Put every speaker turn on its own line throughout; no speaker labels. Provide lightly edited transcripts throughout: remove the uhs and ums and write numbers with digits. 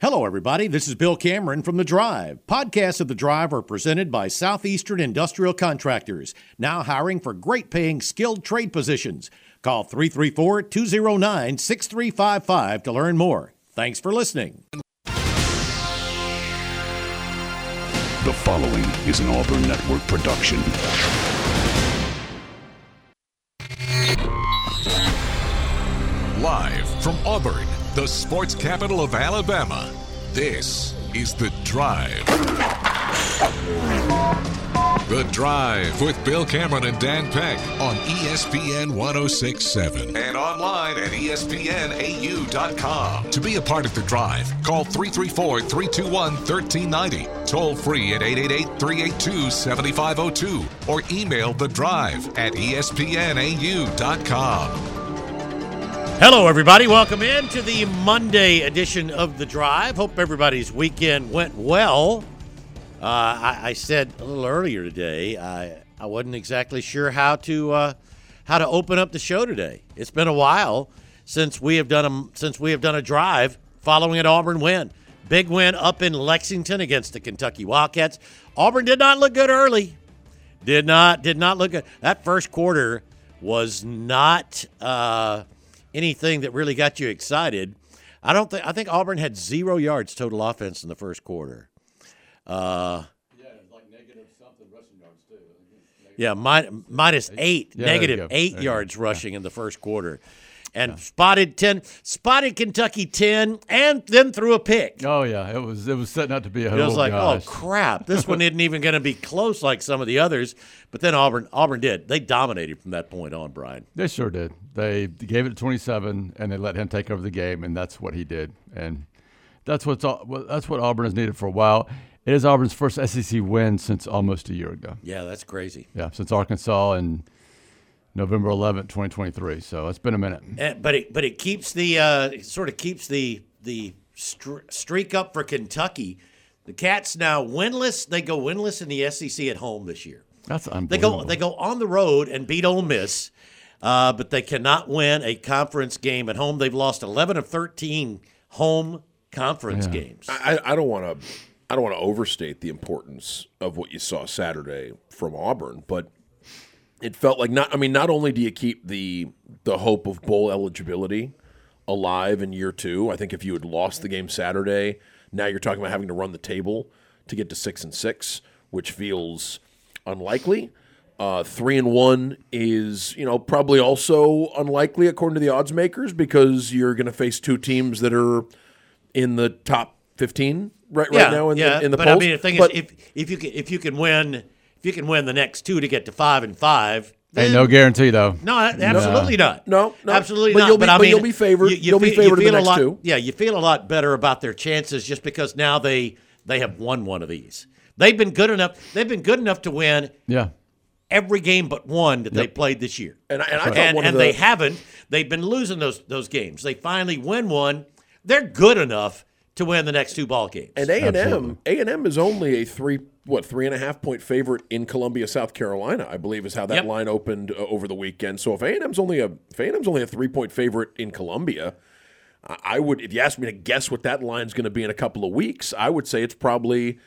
Hello, everybody. This is Bill Cameron from The Drive. Podcasts of The Drive are presented by Southeastern Industrial Contractors, now hiring for great-paying skilled trade positions. Call 334-209-6355 to learn more. Thanks for listening.
The following is an Auburn Network production.
Live from Auburn, the sports capital of Alabama, this is The Drive. The Drive with Bill Cameron and Dan Peck on ESPN 106.7 and online at ESPNAU.com. To be a part of The Drive, call 334-321-1390, toll free at 888-382-7502, or email The Drive at ESPNAU.com.
Hello, everybody. Welcome in to the Monday edition of The Drive. Hope everybody's weekend went well. I said a little earlier today I wasn't exactly sure how to open up the show today. It's been a while since we have done a drive following an Auburn win. Big win up in Lexington against the Kentucky Wildcats. Auburn did not look good early. Did not look good. That first quarter was not anything that really got you excited. I think Auburn had 0 yards total offense in the first quarter. Like negative something rushing yards too. Yeah, minus 8, yeah, negative 8 yards rushing in the first quarter. And spotted Kentucky 10 and then threw a pick.
Oh yeah, it was setting out to be a whole.
It was like,
gosh.
Oh crap, this one isn't even going to be close like some of the others. But then Auburn did. They dominated from that point on, Brian.
They sure did. They gave it to 27 and they let him take over the game, and that's what he did. And that's what Auburn has needed for a while. It is Auburn's first SEC win since almost a year ago.
Yeah, that's crazy.
Yeah, since Arkansas in November 11th, 2023. So it's been a minute.
But it keeps the streak up for Kentucky. The Cats now winless. They go winless in the SEC at home this year.
That's unbelievable.
They go on the road and beat Ole Miss, but they cannot win a conference game at home. They've lost 11 of 13 home conference games.
I don't want to overstate the importance of what you saw Saturday from Auburn, but it felt like not only do you keep the hope of bowl eligibility alive in year two. I think if you had lost the game Saturday, now you're talking about having to run the table to get to 6-6, which feels unlikely. 3-1 is probably also unlikely according to the odds makers, because you're going to face two teams that are in the top 15 right now in the polls.
But I mean, the thing is, if you can win the next two to get to 5-5.
Ain't no guarantee though.
No, absolutely not.
No,
absolutely
but
not.
You'll be favored. You'll be favored in the next two.
Yeah, you feel a lot better about their chances just because now they have won one of these. They've been good enough. They've been good enough to win.
Yeah.
Every game but one that they played this year.
And
they haven't. They've been losing those games. They finally win one. They're good enough to win the next two ball games.
And A&M is only a 3.5 point favorite in Columbia, South Carolina, I believe is how that line opened over the weekend. So if A&M's only a 3-point favorite in Columbia, I would, if you asked me to guess what that line's going to be in a couple of weeks, I would say it's probably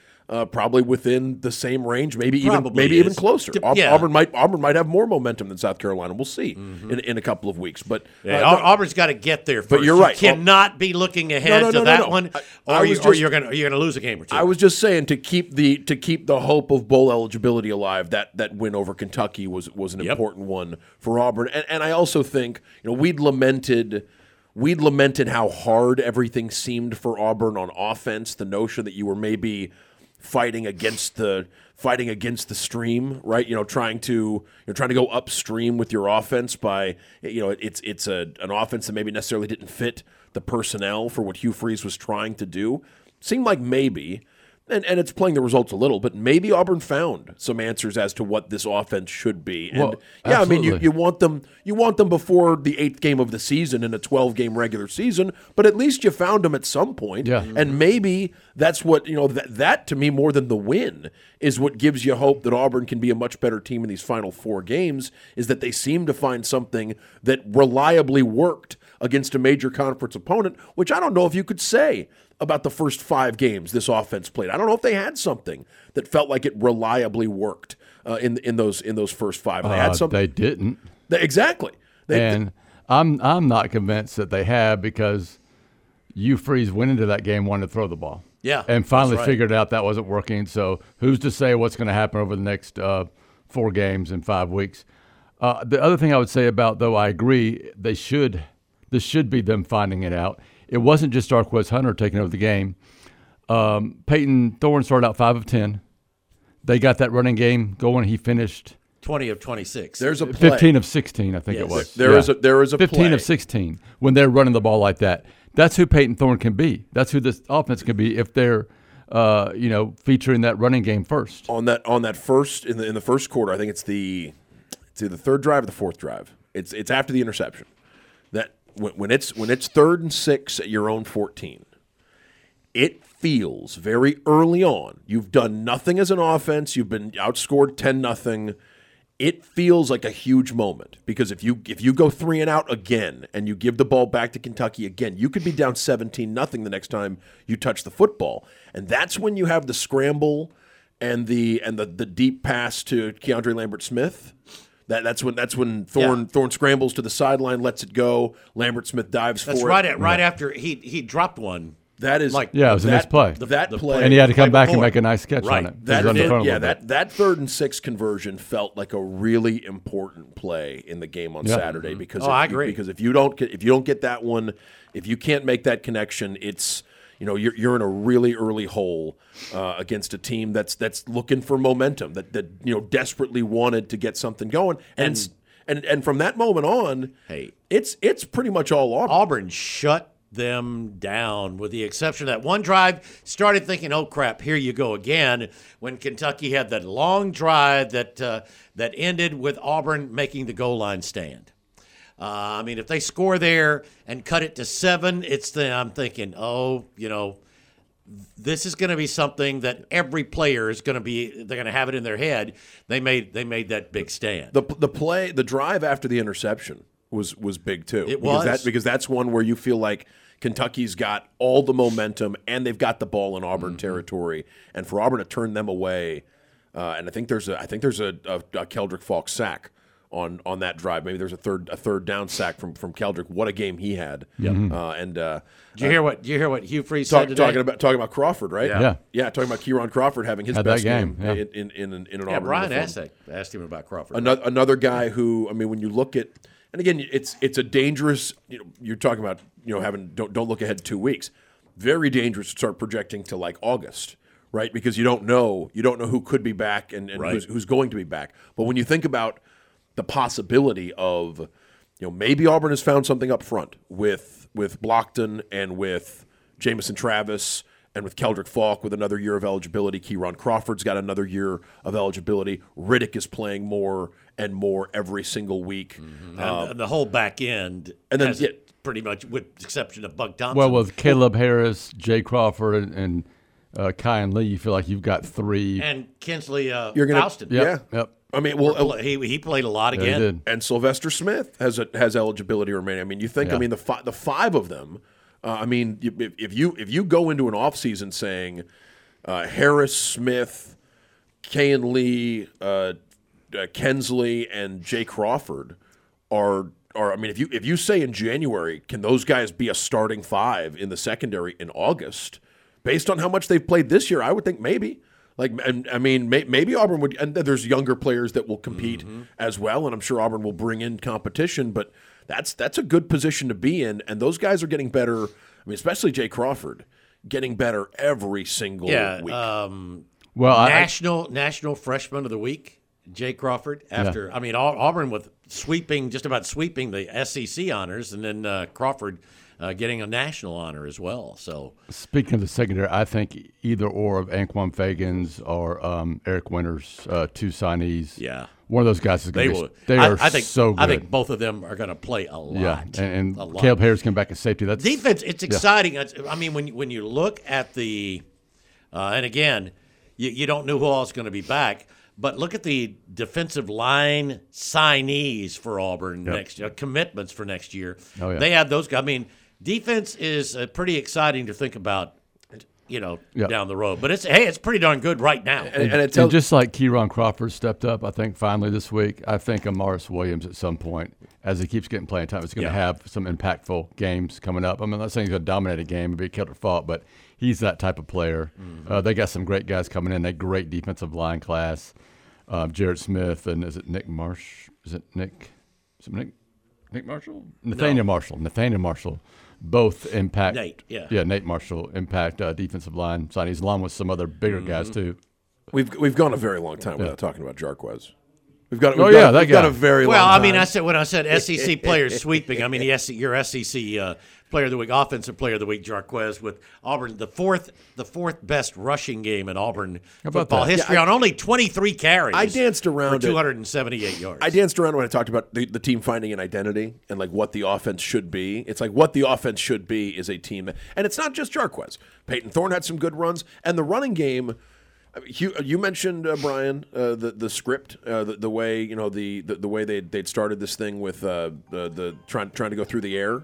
within the same range, maybe even closer. Auburn might have more momentum than South Carolina. We'll see in a couple of weeks. But
Auburn's got to get there first.
But you're right.
You cannot be looking ahead to that one, or you're going to lose a game or two.
I was just saying to keep the hope of bowl eligibility alive. That win over Kentucky was an important one for Auburn. And I also think we'd lamented how hard everything seemed for Auburn on offense. The notion that you were maybe fighting against the stream, right? Trying to go upstream with your offense by it's an offense that maybe necessarily didn't fit the personnel for what Hugh Freeze was trying to do. Seemed like maybe, and it's playing the results a little, but maybe Auburn found some answers as to what this offense should be. And
absolutely.
you want them before the 8th game of the season in a 12-game regular season, but at least you found them at some point.
Yeah.
And maybe that's what that to me, more than the win, is what gives you hope that Auburn can be a much better team in these final 4 games, is that they seem to find something that reliably worked against a major conference opponent, which I don't know if you could say about the first 5 games this offense played. I don't know if they had something that felt like it reliably worked in those first 5. They had something.
They didn't.
Exactly.
I'm not convinced that they have, because Hugh Freeze went into that game wanting to throw the ball.
Yeah,
and finally
right.
figured out that wasn't working. So who's to say what's going to happen over the next 4 games in 5 weeks? The other thing I would say about, though, I agree, this should be them finding it out. It wasn't just Darqueze Hunter taking over the game. Peyton Thorne started out 5 of 10. They got that running game going. He finished
20 of 26.
There's a play.
15 of 16, I think it was.
There is a
15
play.
of 16 when they're running the ball like that. That's who Peyton Thorne can be. That's who this offense can be if they're featuring that running game first.
On that first in the first quarter, I think it's the third drive or the fourth drive. It's after the interception. That when it's 3rd and 6 at your own 14, it feels very early on. You've done nothing as an offense. You've been outscored 10-0. It feels like a huge moment, because if you go 3 and out again and you give the ball back to Kentucky again, you could be down 17-0 the next time you touch the football. And that's when you have the scramble and the deep pass to Keandre Lambert-Smith. That's when Thorne scrambles to the sideline, lets it go. Lambert-Smith dives for it.
That's right after he dropped one.
That is
it was a nice play.
That play,
and he had to come back and
before.
make a nice catch
Right.
on it.
That 3rd and 6 conversion felt like a really important play in the game on Saturday, because
I agree.
Because if you don't get that one, if you can't make that connection, it's you're in a really early hole against a team that's looking for momentum, that desperately wanted to get something going, and from that moment on, it's pretty much all Auburn.
Auburn shut them down, with the exception of that one drive. Started thinking, oh crap, here you go again, when Kentucky had that long drive that ended with Auburn making the goal line stand. If they score there and cut it to 7, I'm thinking, this is going to be something that every player is going to they're going to have it in their head. They made that big stand.
The drive after the interception was big too. Because that's one where you feel like Kentucky's got all the momentum and they've got the ball in Auburn territory, and for Auburn to turn them away, and I think there's a Keldrick Falk sack on that drive. Maybe there's a third down sack from Keldrick. What a game he had!
Yep.
Did
you hear what Hugh Freeze said today?
Talking about Crawford, right?
Yeah.
Talking about Kieron Crawford having his best game in an Auburn
Brian
uniform.
asked him about Crawford.
Another guy who, when you look at, and again, it's a dangerous. You're talking about don't look ahead 2 weeks. Very dangerous to start projecting to like August, right? Because you don't know who could be back and
right.
who's going to be back. But when you think about the possibility of, maybe Auburn has found something up front with Blockton and with Jamison Travis and with Keldrick Falk with another year of eligibility. Kieron Crawford's got another year of eligibility. Riddick is playing more and more every single week.
Mm-hmm. And the whole back end,
and then
pretty much, with the exception of Bug Thompson.
Well, with Caleb Harris, Jay Crawford, and Kyan Lee, you feel like you've got 3.
And Kinsley
Faustin.
Yep.
He played a lot again.
Yeah, he did.
And Sylvester Smith has eligibility remaining. You think, the 5 of them. If you go into an offseason saying Harris, Smith, Kayan Lee, Kensley, and Jay Crawford are if you say in January, can those guys be a starting 5 in the secondary in August, based on how much they've played this year? I would think maybe. Maybe Auburn would, and there's younger players that will compete as well, and I'm sure Auburn will bring in competition, but that's a good position to be in, and those guys are getting better. Especially Jay Crawford, getting better every single week.
National Freshman of the Week, Jay Crawford. After Auburn with just about sweeping the SEC honors, and then Crawford getting a national honor as well. So
speaking of the secondary, I think either or of Anquan Fagans or Eric Winters, 2 signees.
Yeah.
One of those guys is going to be. They are so good.
I think both of them are going to play a lot.
Yeah, and Caleb Harris came back as safety. That's
defense. It's exciting. When you look at the, and again, you don't know who all is going to be back, but look at the defensive line signees for Auburn next year, commitments for next year.
Oh, yeah.
They have those guys. Defense is pretty exciting to think about down the road. But it's pretty darn good right now.
And just like Kieron Crawford stepped up, I think finally this week, I think Amaris Williams at some point, as he keeps getting playing time, is going to have some impactful games coming up. I mean, I'm not saying he's going to dominate a game and be killed or fought, but he's that type of player. Mm-hmm. They got some great guys coming in. That great defensive line class. Jared Smith and is it Nick Marsh? Is it Nick Marshall? Nathaniel Marshall. Both impact. Nate Marshall impact defensive line signings along with some other bigger guys too.
We've gone a very long time without talking about Jarquez. We've got a very long time.
Well, I mean, when I said SEC players sweeping, I mean your SEC player of the week, offensive player of the week, Jarquez with Auburn, the fourth best rushing game in Auburn football history on only 23 carries.
I danced around
for 278 yards.
I danced around when I talked about the team finding an identity and like what the offense should be. It's like what the offense should be is a team, and it's not just Jarquez. Peyton Thorne had some good runs, and the running game. You mentioned Brian the script, the way the way they'd started this thing with the trying to go through the air.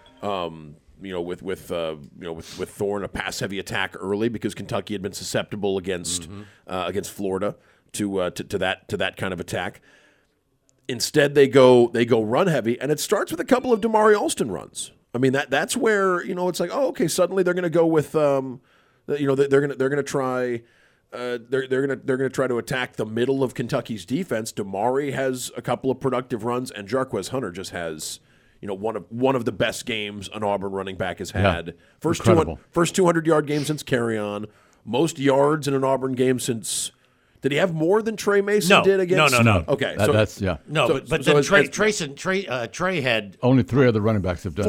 With Thorne, a pass heavy attack early because Kentucky had been susceptible against Florida to that kind of attack. Instead, they go run heavy, and it starts with a couple of Damari Alston runs. I mean that's where it's like, oh, okay, suddenly they're going to go with they're going to try. They're going to try to attack the middle of Kentucky's defense. Damari has a couple of productive runs, and Jarquez Hunter just has one of the best games an Auburn running back has had.
Yeah,
first 200-yard game since carry-on. Most yards in an Auburn game since. Did he have more than Trey Mason did against?
No.
Okay,
Trey had
only 3 other running backs have done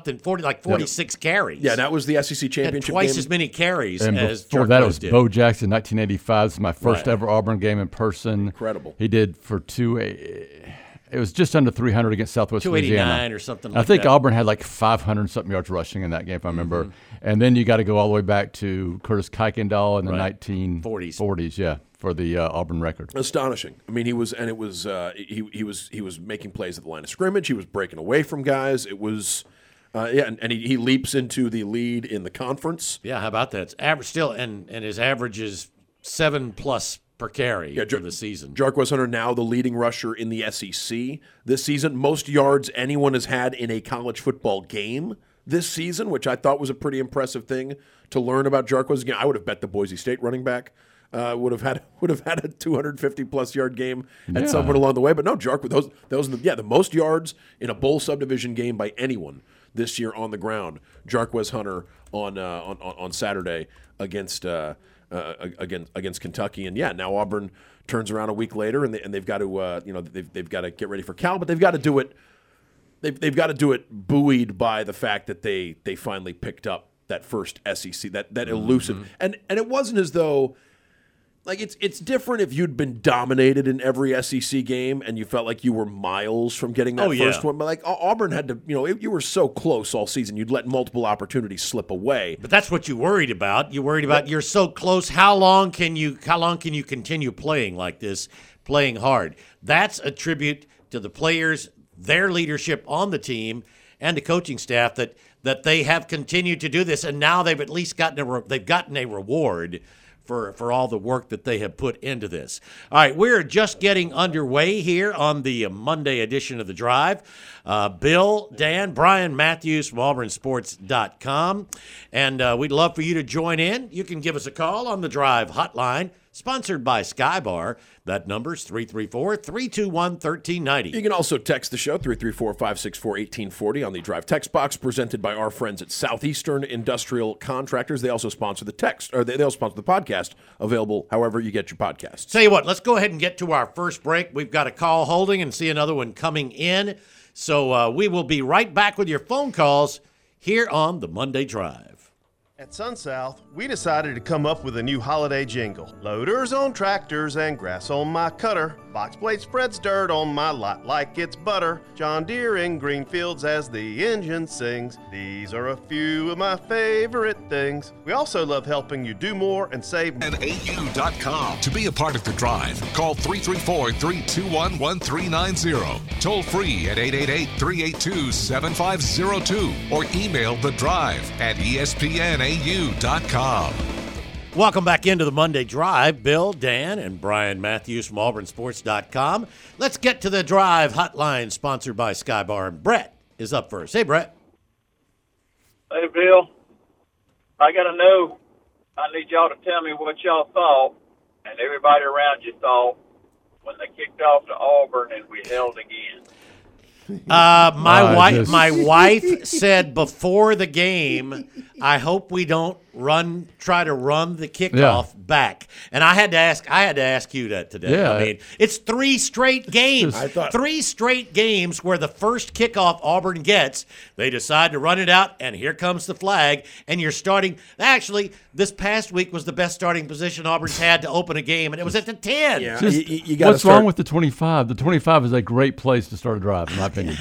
46 carries.
Yeah, that was the SEC championship.
Had twice
game.
as many carries
and
as
before
Jarquez
that. It was
did.
Bo Jackson, 1985. This is my first ever Auburn game in person.
Incredible.
He did for 2. It was just under 300 against Southwest
289
Louisiana.
or something like that.
I think Auburn had like 500-something yards rushing in that game, if I remember. And then you got to go all the way back to Curtis Kuykendall in the 1940s, for the Auburn record.
Astonishing. I mean, he was making plays at the line of scrimmage. He was breaking away from guys. It was, and he leaps into the lead in the conference.
Yeah, how about that? It's average still, and his average is 7+ per carry for the season.
Jarquez Hunter now the leading rusher in the SEC this season. Most yards anyone has had in a college football game this season, which I thought was a pretty impressive thing to learn about Jarquez. Again, I would have bet the Boise State running back would have had a 250+ yard game at some point along the way. But no, Jarquez, those are the most yards in a bowl subdivision game by anyone this year on the ground. Jarquez Hunter on Saturday against Kentucky, and now Auburn turns around a week later, and they've got to they've got to get ready for Cal, but they've got to do it. They've got to do it buoyed by the fact that they finally picked up that first SEC, that elusive, and it wasn't as though. Like it's different if you'd been dominated in every SEC game and you felt like you were miles from getting that first one. But like Auburn had to, you were so close all season. You'd let multiple opportunities slip away.
But that's what you worried about. You worried about you're so close. How long can you continue playing like this, playing hard? That's a tribute to the players, their leadership on the team, and the coaching staff that they have continued to do this, and now they've at least gotten a reward for all the work that they have put into this. All right, we're just getting underway here on the Monday edition of The Drive. Bill, Dan, Brian Matthews from AuburnSports.com. And we'd love for you to join in. You can give us a call on The Drive hotline, sponsored by Skybar. That number's 334-321-1390.
You can also text the show, 334-564-1840 on the Drive text box, presented by our friends at Southeastern Industrial Contractors. They also sponsor the they also sponsor the podcast, available however you get your podcasts.
Tell you what, let's go ahead and get to our first break. We've got a call holding and see another one coming in. So we will be right back with your phone calls here on the Monday Drive.
At SunSouth, we decided to come up with a new holiday jingle. Loaders on tractors and grass on my cutter. Box blade spreads dirt on my lot like it's butter. John Deere in green fields as the engine sings. These are a few of my favorite things. We also love helping you do more and save more.
And AU.com. To be a part of The Drive, call 334-321-1390. Toll free at 888-382-7502. Or email The Drive at ESPNAU.com. AU.com.
Welcome back into the Monday Drive. Bill, Dan, and Brian Matthews from AuburnSports.com. Let's get to the Drive Hotline, sponsored by Sky Bar. And Brett is up first. Hey, Brett.
Hey, Bill. I got to know. I need y'all to tell me what y'all thought and everybody around you thought when they kicked off to Auburn and we held again.
My wife said before the game, I hope we don't try to run the kickoff back. And I had to ask you that today.
Yeah.
I mean, it's 3 straight games. 3 straight games where the first kickoff Auburn gets, they decide to run it out, and here comes the flag, and you're starting. Actually, this past week was the best starting position Auburn's had to open a game, and it was at the 10.
Yeah.
What's wrong with the 25? The 25 is a great place to start a drive, in my opinion.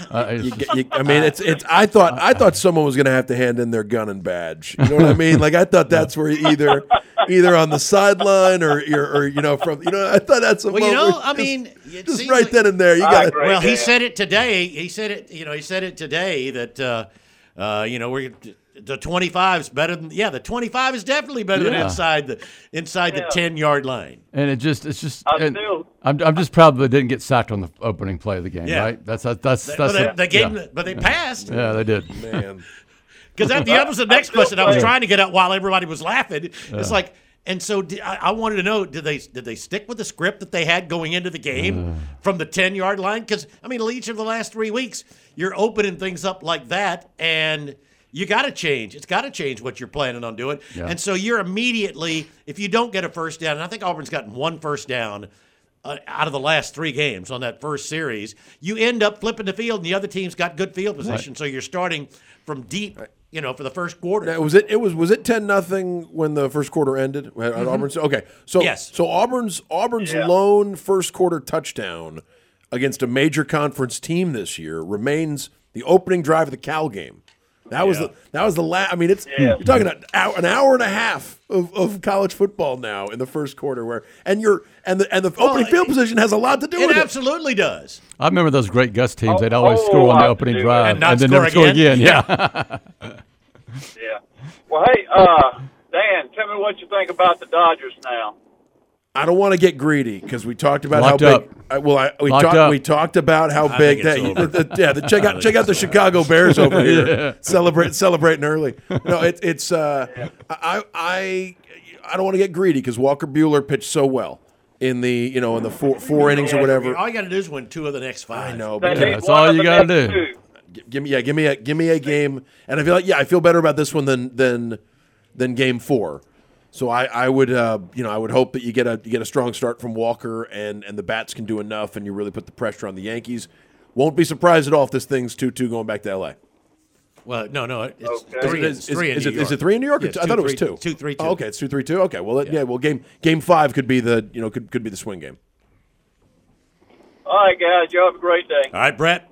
I thought someone was going to have to hand in their gun and badge. You know what I mean? Like, I thought that's where either on the sideline or from I thought that's a moment.
I mean,
just right then and there. You got.
Well, he said it today. He said it today that we're. The 25 is better than the 25 is definitely better than inside the 10-yard line.
And it's just I'm just proud that they didn't get sacked on the opening play of the game, right? That's but
they passed.
Yeah, they did.
Man.
Because that was the next question I was trying to get out while everybody was laughing. It's like, and so I wanted to know, did they stick with the script that they had going into the game from the 10-yard line? Because I mean, each of the last 3 weeks, you're opening things up like that, and you got to change. It's got to change what you're planning on doing. Yeah. And so you're immediately, if you don't get a first down, and I think Auburn's gotten 1 first down out of the last 3 games on that first series, you end up flipping the field, and the other team's got good field position. Right. So you're starting from deep, for the first quarter.
Now, was it 10-0 when the first quarter ended at Auburn? Okay, so
yes.
So Auburn's lone first quarter touchdown against a major conference team this year remains the opening drive of the Cal game. That was the last. I mean, you're talking an hour and a half of college football now in the first quarter, and the opening field position has a lot to do with it.
It absolutely does.
I remember those great Gus teams. They'd always score on the opening drive
and
then never score again. Yeah.
Yeah. Well, hey, Dan, tell me what you think about the Dodgers now.
I don't want to get greedy because we talked about
Locked
how
big.
We talked about how big. Check out the Chicago Bears over here, celebrating early. No, I don't want to get greedy because Walker Buehler pitched so well in the in the four innings or whatever.
All you got to do is win 2 of the next 5.
I know, but
that's all you got to do.
Give me a game, and I feel better about this one than game 4. So I would hope that you get a strong start from Walker and the bats can do enough and you really put the pressure on the Yankees. Won't be surprised at all if this thing's 2-2 going back to LA.
Well, no, it's
okay.
3. It's 3 in New York.
Is it 3 in New York?
Yeah,
I thought it was 2.
2-3-2.
Oh, okay, it's 2-3-2. Okay, well, game 5 could be the could be the swing game.
All right, guys, you have a great day.
All right, Brett.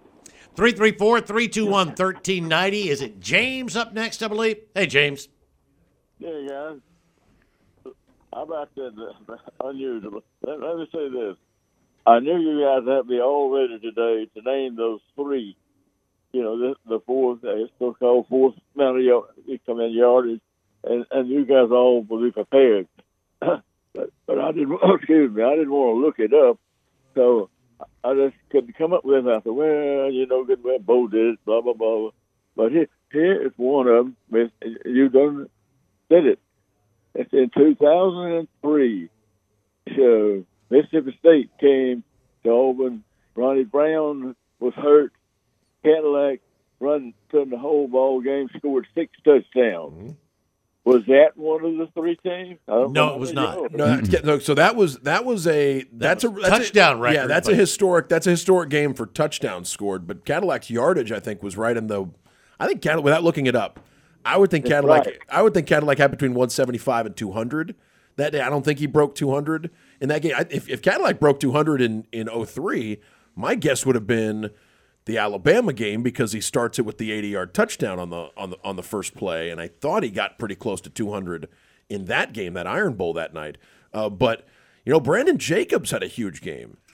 334-321-1390. Is it James up next, I believe? Hey, James.
Hey, guys. How about that? Unusual. Let me say this. I knew you guys had me all ready today to name those 3. The fourth, it's so-called fourth amount of yardage, and you guys all will be prepared. but I didn't. Excuse me. I didn't want to look it up, so I just couldn't come up with it. I said, good. Well, Bo did it. Blah blah blah. But here is one of them. You done did it. It's in 2003. So Mississippi State came to Auburn. Ronnie Brown was hurt. Cadillac turned the whole ball game, scored 6 touchdowns. Mm-hmm. Was that one of the 3 teams?
No, it was not.
No, so that's a
touchdown record.
Yeah, that's a historic game for touchdowns scored. But Cadillac's yardage, I think, was right in the. I think Cadillac, without looking it up, I would think Cadillac. Right. I would think Cadillac had between 175 and 200 that day. I don't think he broke 200 in that game. If Cadillac broke 200 in 03, my guess would have been the Alabama game because he starts it with the 80-yard touchdown on the first play, and I thought he got pretty close to 200 in that game, that Iron Bowl that night. But Brandon Jacobs had a huge game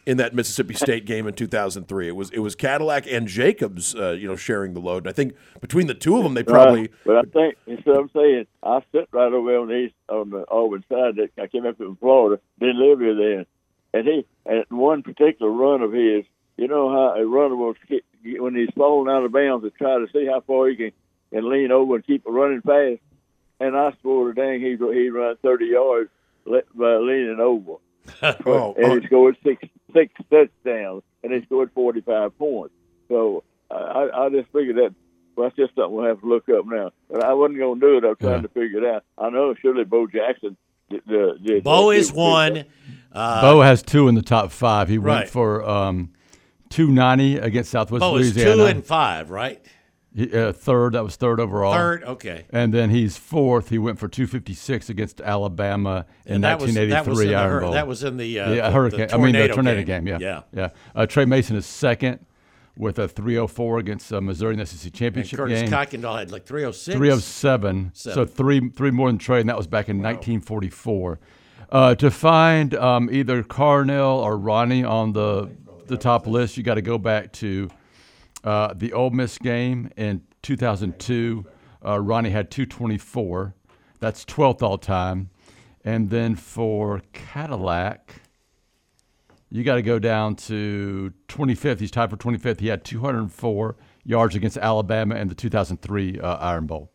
in that Mississippi State game in 2003. It was Cadillac and Jacobs, sharing the load. And I think between the two of them, they probably.
But I think that's what I'm saying. I sit right over on the Auburn side. That I came up from Florida, didn't live here then, and he at one particular run of his, you know how a runner will when he's falling out of bounds to try to see how far he can lean over and keep running fast. And I swore to dang he run 30 yards by leaning over. And he scored six touchdowns, and he scored 45 points. So I just figured that's just something we'll have to look up now. But I wasn't going to do it. I was trying to figure it out. I know surely Bo Jackson did.
Bo is one.
Bo has 2 in the top 5. He went for 290 against Southwest Louisiana.
Bo is 2 and 5, right?
Third. That was third overall.
Third, okay.
And then he's 4th. He went for 256 against Alabama in 1983 Iron Bowl.
That was in the
hurricane.
The
tornado game. Yeah. Trey Mason is 2nd with a 304 against Missouri in the SEC championship
and Curtis
game.
Kuykendall had like 306.
307. So three more than Trey, and that was back in 1944. To find either Carnell or Ronnie on the top list, you got to go back to the Ole Miss game in 2002. Ronnie had 224. That's 12th all time. And then for Cadillac, you got to go down to 25th. He's tied for 25th. He had 204 yards against Alabama in the 2003 Iron Bowl.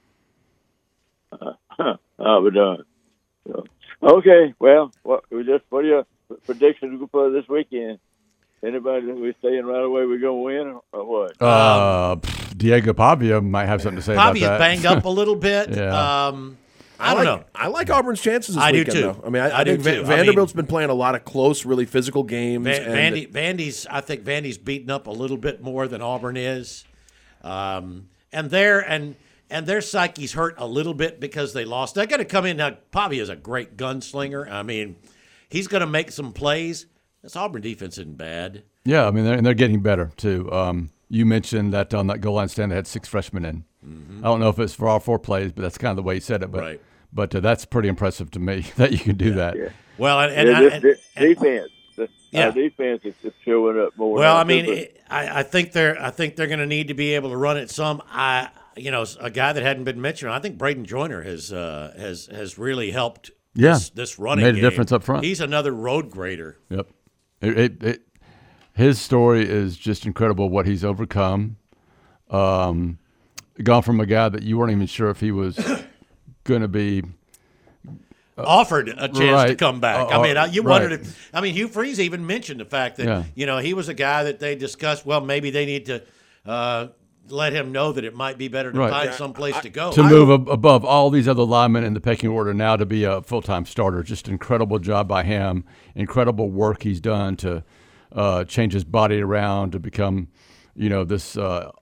We're done. Okay, well, what are your predictions for this weekend? Anybody that we're staying right away, we're going to win or what?
Diego Pavia might have something to say about that.
Pavia's banged up a little bit.
Yeah.
I don't know. I like Auburn's chances this weekend,
do too.
Though. I mean, I think Vanderbilt's been playing a lot of close, really physical games.
I think Vandy's beaten up a little bit more than Auburn is, and their psyche's hurt a little bit because they lost. They're going to come in now. Pavia's a great gunslinger. I mean, he's going to make some plays. This Auburn defense isn't bad.
Yeah, I mean, they're getting better too. You mentioned that on that goal line stand they had 6 freshmen in. Mm-hmm. I don't know if it's for all 4 plays, but that's kind of the way he said it. But
right.
But that's pretty impressive to me that you can do that.
Yeah.
Well,
defense. Our defense is just showing up more.
Well, I mean, I think they're going to need to be able to run it some. A guy that hadn't been mentioned, I think Braden Joyner has really helped. This running
made a
game.
Difference up front.
He's another road grader.
Yep. His story is just incredible. What he's overcome. Gone from a guy that you weren't even sure if he was going to be
offered a chance to come back. You wondered if. I mean, Hugh Freeze even mentioned the fact that he was a guy that they discussed. Well, maybe they need to let him know that it might be better to find some place to go.
To move above all these other linemen in the pecking order now to be a full-time starter. Just incredible job by him. Incredible work he's done to change his body around to become, this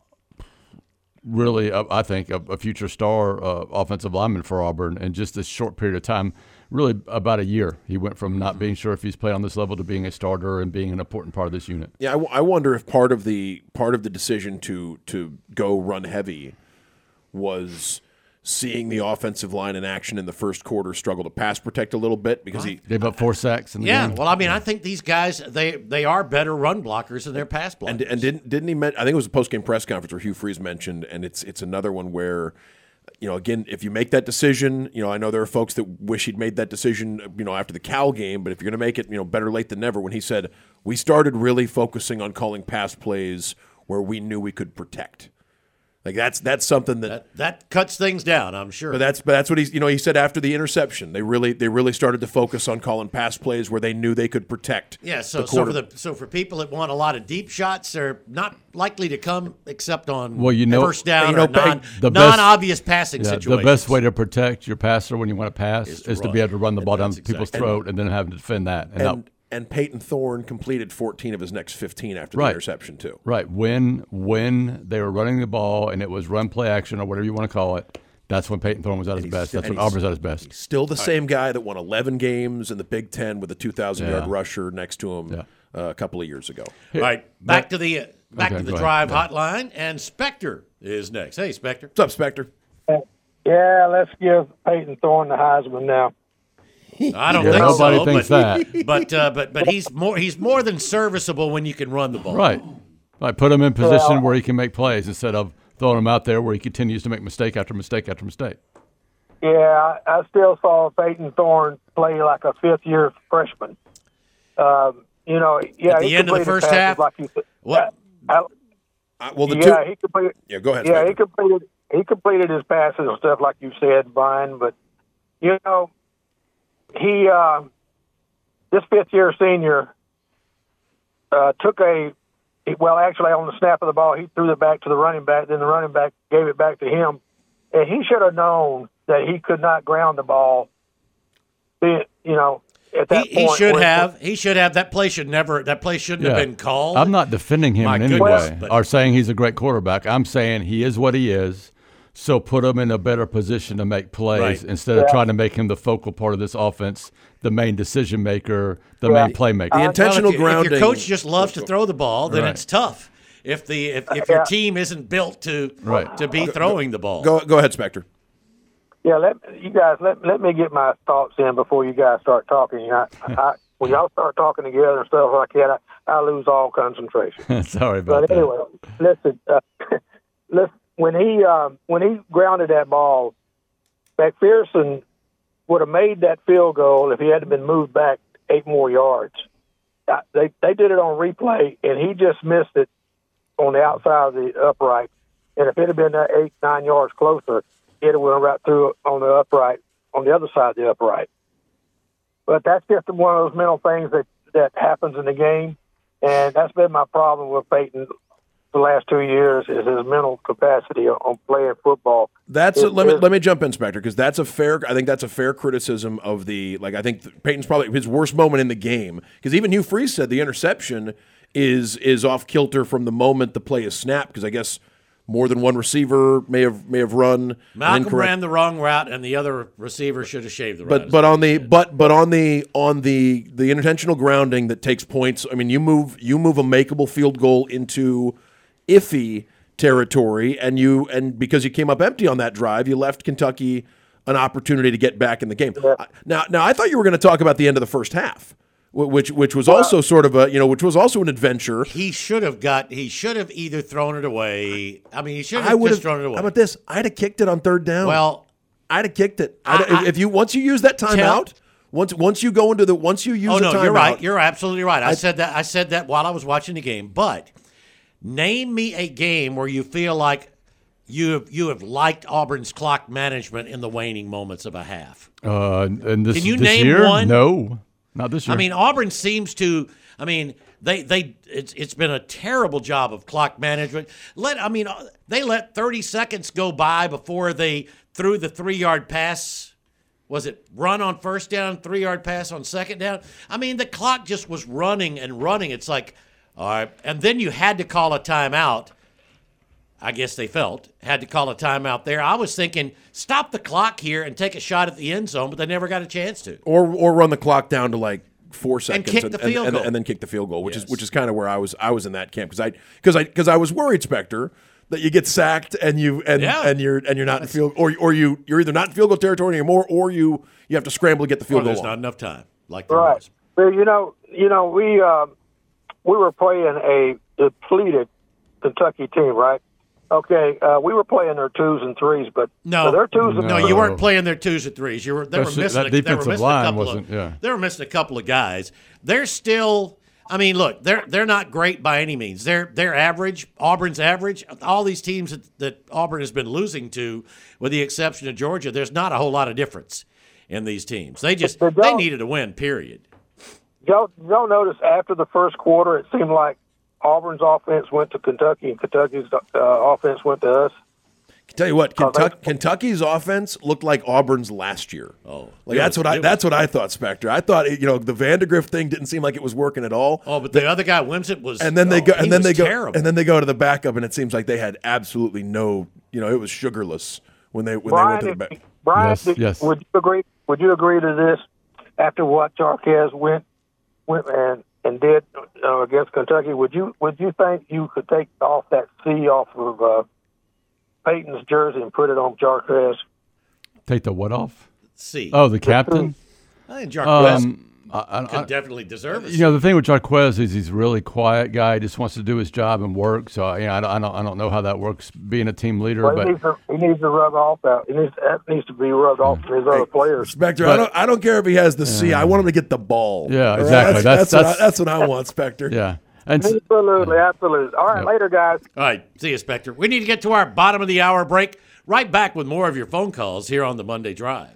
really, I think, a future star offensive lineman for Auburn in just this short period of time. Really about a year. He went from not being sure if he's playing on this level to being a starter and being an important part of this unit.
Yeah, I wonder if part of the decision to go run heavy was seeing the offensive line in action in the first quarter struggle to pass protect a little bit because he
gave up 4 sacks in the game.
Well, I mean, I think these guys they are better run blockers than their pass blockers.
And didn't he mention? I think it was a post game press conference where Hugh Freeze mentioned, and it's another one where. Again, if you make that decision, I know there are folks that wish he'd made that decision, after the Cal game, but if you're going to make it, better late than never. When he said, we started really focusing on calling pass plays where we knew we could protect. Like that's something
that cuts things down, I'm sure.
But that's what he said after the interception. They really started to focus on calling pass plays where they knew they could protect.
Yeah, so for people that want a lot of deep shots, they're not likely to come except on first down or non-obvious passing situations.
The best way to protect your passer when you want to pass is to be able to run the ball down people's throat and then have to defend that.
And Peyton Thorne completed 14 of his next 15 after the interception, too.
Right. When they were running the ball and it was run play action or whatever you want to call it, that's when Peyton Thorne was at his best. That's when Auburn's at his best.
Still the same guy that won 11 games in the Big Ten with a 2,000-yard rusher next to him a couple of years ago.
All right. Back to the drive hotline, and Spectre is next. Hey, Spectre.
What's up, Spectre?
Yeah, let's give Peyton Thorne the Heisman now.
I don't
Yeah,
think
nobody
so.
thinks that.
But he's more than serviceable when you can run the ball.
Right. Put him in position where he can make plays instead of throwing him out there where he continues to make mistake after mistake after mistake.
Yeah, I still saw Peyton Thorne play like a fifth-year freshman.
At the end of the first half?
Like you said.
What?
He completed.
Yeah, go ahead.
Yeah,
Spectre.
he completed his passes and stuff like you said, Brian. But he this fifth-year senior took actually on the snap of the ball, he threw it back to the running back. Then the running back gave it back to him, and he should have known that he could not ground the ball. At that point,
he should have. That play shouldn't have been called.
I'm not defending him in any way
but-
or saying he's a great quarterback. I'm saying he is what he is. So put him in a better position to make plays instead of trying to make him the focal part of this offense, the main decision maker, the main playmaker.
The intentional grounding.
If your coach just loves to throw the ball, then it's tough. If your team isn't built to be throwing the ball.
Go ahead, Spectre.
Yeah, let me get my thoughts in before you guys start talking. When y'all start talking together and stuff like that, I lose all concentration.
Sorry about
that. But anyway, listen. When he grounded that ball, McPherson would have made that field goal if he hadn't been moved back 8 more yards. They did it on replay, and he just missed it on the outside of the upright. And if it had been 8-9 yards closer, it would have right through on the upright, on the other side of the upright. But that's just one of those mental things that happens in the game, and that's been my problem with Peyton the last 2 years is his mental capacity on playing football.
Let me jump in, Spectre, because I think that's a fair criticism of I think Peyton's probably his worst moment in the game, because even Hugh Freeze said the interception is off kilter from the moment the play is snapped, because I guess more than one receiver may have run.
Malcolm ran the wrong route, and the other receiver should have shaved the route.
But on the intentional grounding that takes points, I mean, you move a makeable field goal into iffy territory, and because you came up empty on that drive, you left Kentucky an opportunity to get back in the game. Now I thought you were going to talk about the end of the first half, which was also sort of which was also an adventure.
He should have either thrown it away. I mean, he should have just thrown it away.
How about this? I'd have kicked it on third down.
Well,
I'd have kicked it. Once you use that timeout. Once you use the timeout.
You're right. You're absolutely right. I said that while I was watching the game. But name me a game where you feel like you have liked Auburn's clock management in the waning moments of a half.
And this,
Can you
this
name
year?
one?
No, not this year.
I mean, Auburn seems to. I mean, it's been a terrible job of clock management. They let 30 seconds go by before they threw the 3-yard pass. Was it run on first down, 3-yard pass on second down? I mean, the clock just was running and running. It's like, all right. And then you had to call a timeout. I guess they had to call a timeout there. I was thinking, stop the clock here and take a shot at the end zone, but they never got a chance to.
Or run the clock down to like 4 seconds
and kick the field goal.
And then kick the field goal, which is kind of where I was in that camp because I was worried, Spectre, that you get sacked and you're not in field or you're either not in field goal territory anymore or you have to scramble to get the field goal.
There's not enough time, like there
was.
But
we were playing a depleted Kentucky team, right? Okay, we were playing their 2s and 3s, but their 2s and
no, you weren't playing their 2s and 3s. They were missing a couple of guys. They're still. I mean, look, they're not great by any means. They're average. Auburn's average. All these teams that Auburn has been losing to, with the exception of Georgia, there's not a whole lot of difference in these teams. They needed a win. Period.
Y'all notice after the first quarter, it seemed like Auburn's offense went to Kentucky and Kentucky's offense went to us.
I tell you what, Kentucky's offense looked like Auburn's last year.
Oh,
that's what I thought, Spectre. I thought the Vandegrift thing didn't seem like it was working at all.
Oh, but the other guy, Wimsatt, was.
And then they go to the backup, and it seems like they had absolutely no. It was sugarless when they went to the back.
Brian,
yes.
Would you agree? Would you agree to this? After what Jarquez went and did against Kentucky, would you think you could take off that C off of Peyton's jersey and put it on Jarquez?
Take the what off?
C.
Oh, the captain?
I think Jarquez
I
could definitely deserve it.
You know, the thing with Jarquez is he's a really quiet guy. He just wants to do his job and work. So I don't know how that works being a team leader.
Well,
but
he needs to rub off that. That needs to be rubbed off from his other players.
Spectre, I don't care if he has the C. I want him to get the ball.
Yeah, exactly.
That's what I want, Spectre.
Yeah.
Absolutely. All right, later, guys.
All right, see you, Spectre. We need to get to our bottom of the hour break. Right back with more of your phone calls here on the Monday Drive.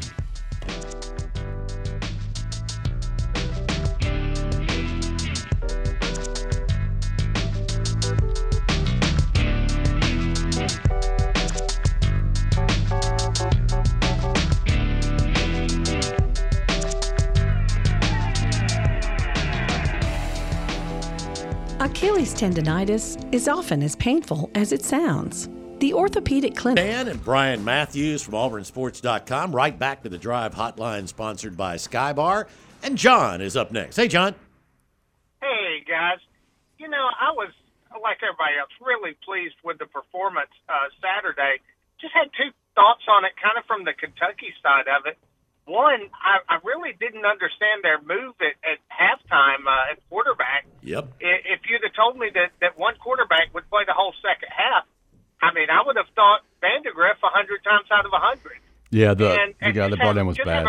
Achilles tendonitis is often as painful as it sounds. The Orthopedic Clinic.
Dan and Brian Matthews from AuburnSports.com. Right back to the Drive Hotline, sponsored by Skybar. And John is up next. Hey, John.
Hey, guys. You know, I was, like everybody else, really pleased with the performance Saturday. Just had two thoughts on it, kind of from the Kentucky side of it. One, I really didn't understand their move at halftime at quarterback.
Yep.
If you'd have told me that one quarterback would play the whole second half, I mean, I would have thought Vandegrift 100 times out of 100.
Yeah, the guy that brought in was bad.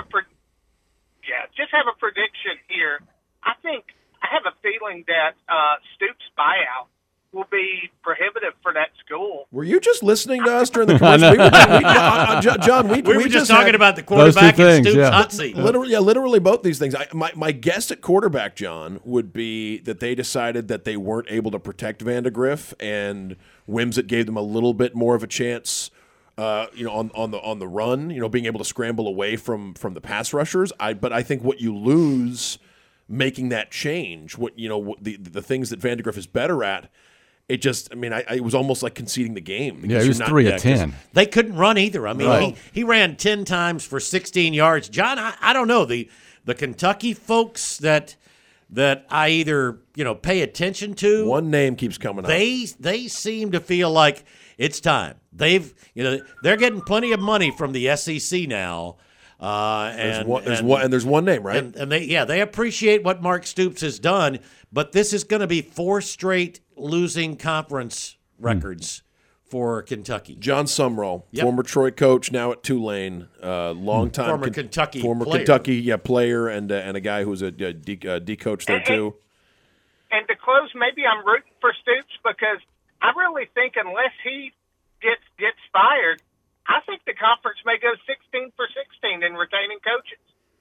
Just have a prediction here. I have a feeling that Stoops' buyout will be prohibitive for that school.
Were you just listening to us during the commercial? John, we
were just talking about the quarterback and Stoops' hot seat.
Literally both these things. My guess at quarterback, John, would be that they decided that they weren't able to protect Vandegrift, and Wimsatt gave them a little bit more of a chance. On the run, being able to scramble away from the pass rushers. But I think what you lose making that change, the things that Vandegrift is better at. It was almost like conceding the game.
Yeah, he was 3 of 10.
They couldn't run either. I mean,
right.
he ran 10 times for 16 yards. John, I don't know. The Kentucky folks that I either, pay attention to.
One name keeps coming up.
They seem to feel like it's time. They're getting plenty of money from the SEC now.
There's one name, right?
And they appreciate what Mark Stoops has done, but this is going to be 4 straight losing conference records for Kentucky.
John Sumrall, former Troy coach, now at Tulane, longtime
former Kentucky
player, and a guy who was a D coach there too.
And to close, maybe I'm rooting for Stoops because I really think unless he gets fired, I think the conference may go 16 for 16 in retaining coaches.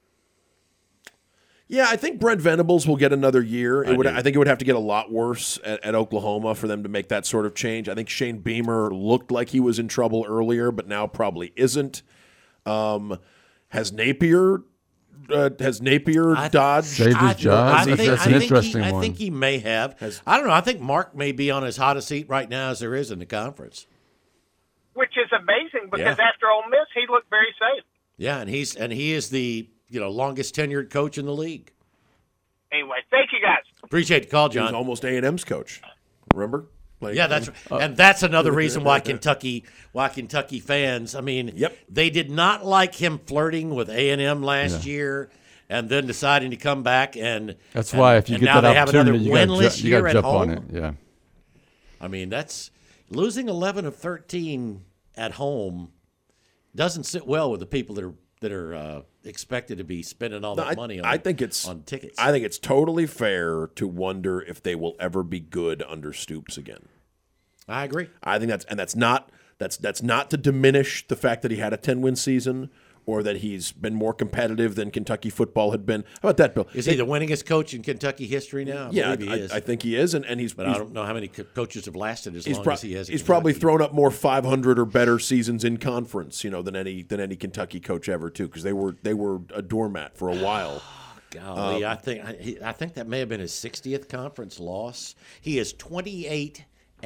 Yeah, I think Brent Venables will get another year. I think it would have to get a lot worse at Oklahoma for them to make that sort of change. I think Shane Beamer looked like he was in trouble earlier, but now probably isn't. Has Napier dodged?
Saved his job? That's an interesting one.
I think he may have. I don't know. I think Mark may be on as hot a seat right now as there is in the conference.
Which is amazing because after Ole Miss, he looked very safe.
Yeah, and he is the longest tenured coach in the league.
Anyway, thank you guys.
Appreciate the call, John.
He was almost A&M's coach. Remember?
That's another reason why Kentucky fans. I mean, they did not like him flirting with A&M last year, and then deciding to come back
That's why if you get that opportunity, you got to jump on it. Yeah.
I mean, that's losing 11 of 13 at home doesn't sit well with the people that are expected to be spending all that money on tickets.
I think it's totally fair to wonder if they will ever be good under Stoops again.
I agree.
I think that's not to diminish the fact that he had a 10-win season or that he's been more competitive than Kentucky football had been. How about that, Bill?
Is he the winningest coach in Kentucky history now?
I think he is, and he's.
But I don't know how many coaches have lasted as long as he has.
He's probably thrown up more 500 or better seasons in conference, than any Kentucky coach ever, too, because they were a doormat for a while.
Golly, I think that may have been his 60th conference loss. He is 28-60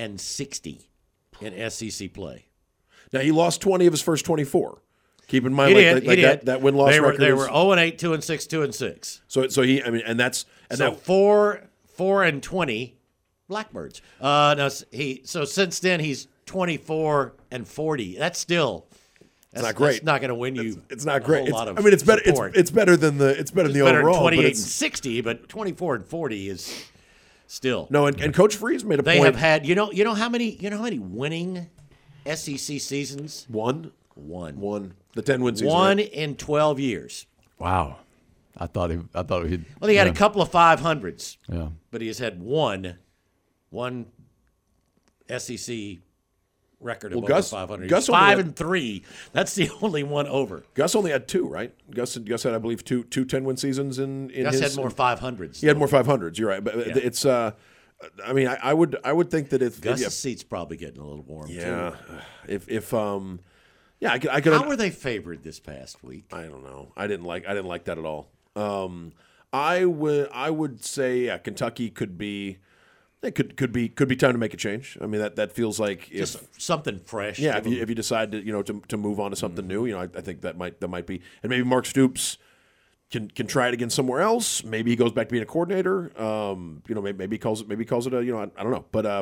in SEC play.
Now he lost 20 of his first 24. Keep in mind that win-loss record.
They were 0-8, 2-6, 2-6.
So he, I mean, and that's and
so that 4-20 Blackbirds. So since then he's 24-40. That's still
It's not great.
It's not going to win you.
It's not great.
It's
better. It's better than the. It's better than the overall.
28-60, but 24-40 is still
no. And Coach Freeze made a point.
They have had. You know how many winning SEC seasons?
One. The 10-win season.
One in 12 years.
Wow. I thought he'd.
Well, he had a couple of 500s.
Yeah.
But he has had one SEC record of over 500. Gus 5-3. That's the only one over.
Gus only had 2, right? Gus had, I believe, two 10-win seasons in
Gus
his.
had more 500s.
He had more 500s. You're right, but it's. I mean, I would think that if
Gus's seat's probably getting a little warm.
Yeah.
Too.
If I could.
How were they favored this past week?
I don't know. I didn't like that at all. I would say Kentucky could be. It could be time to make a change. I mean that feels like
just something fresh.
Yeah, if you decide to move on to something new, I think that might be, and maybe Mark Stoops can try it again somewhere else. Maybe he goes back to being a coordinator. Maybe he calls it a I don't know, but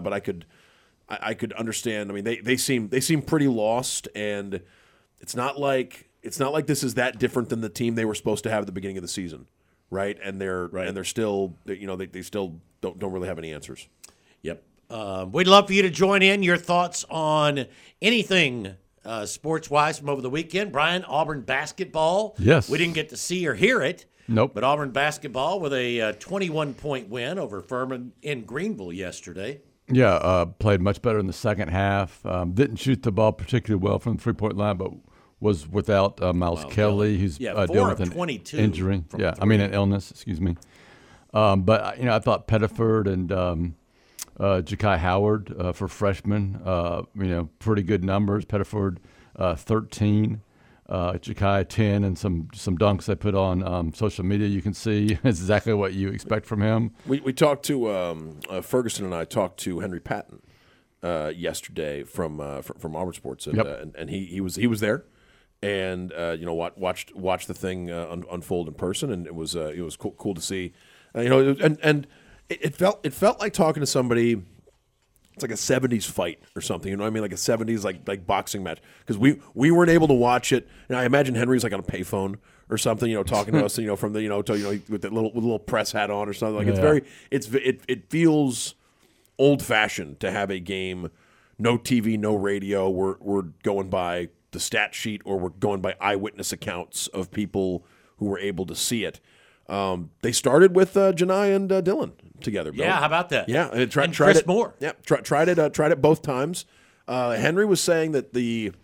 I could understand. I mean they seem pretty lost, and it's not like this is that different than the team they were supposed to have at the beginning of the season, right? And they're still they still don't really have any answers.
Yep. We'd love for you to join in your thoughts on anything sports-wise from over the weekend. Brian, Auburn basketball.
Yes.
We didn't get to see or hear it.
Nope.
But Auburn basketball with a 21-point win over Furman in Greenville yesterday.
Yeah, played much better in the second half. Didn't shoot the ball particularly well from the three-point line, but was without Miles Kelly, who's dealing with an injury. An illness, excuse me. But I thought Pettiford and Ja'Kai Howard for freshmen, pretty good numbers. Pettiford 13, Ja'Kai 10, and some dunks I put on social media. You can see exactly what you expect from him.
We talked to Ferguson and I talked to Henry Patton yesterday from Auburn Sports, and he was there. And watched the thing unfold in person, and it was cool to see. And it felt like talking to somebody. It's like a '70s fight or something. You know what I mean? Like a '70s like boxing match. Because we weren't able to watch it. And I imagine Henry's like on a payphone or something. talking to us. From the with that little press hat on or something. Like it feels old fashioned to have a game. No TV, no radio. We're going by the stat sheet, or we're going by eyewitness accounts of people who were able to see it. They started with Janai and Dylan together. Bill.
Yeah, how about that?
Yeah,
and
tried
Chris
it.
Moore.
Yeah, tried it both times. Henry was saying that the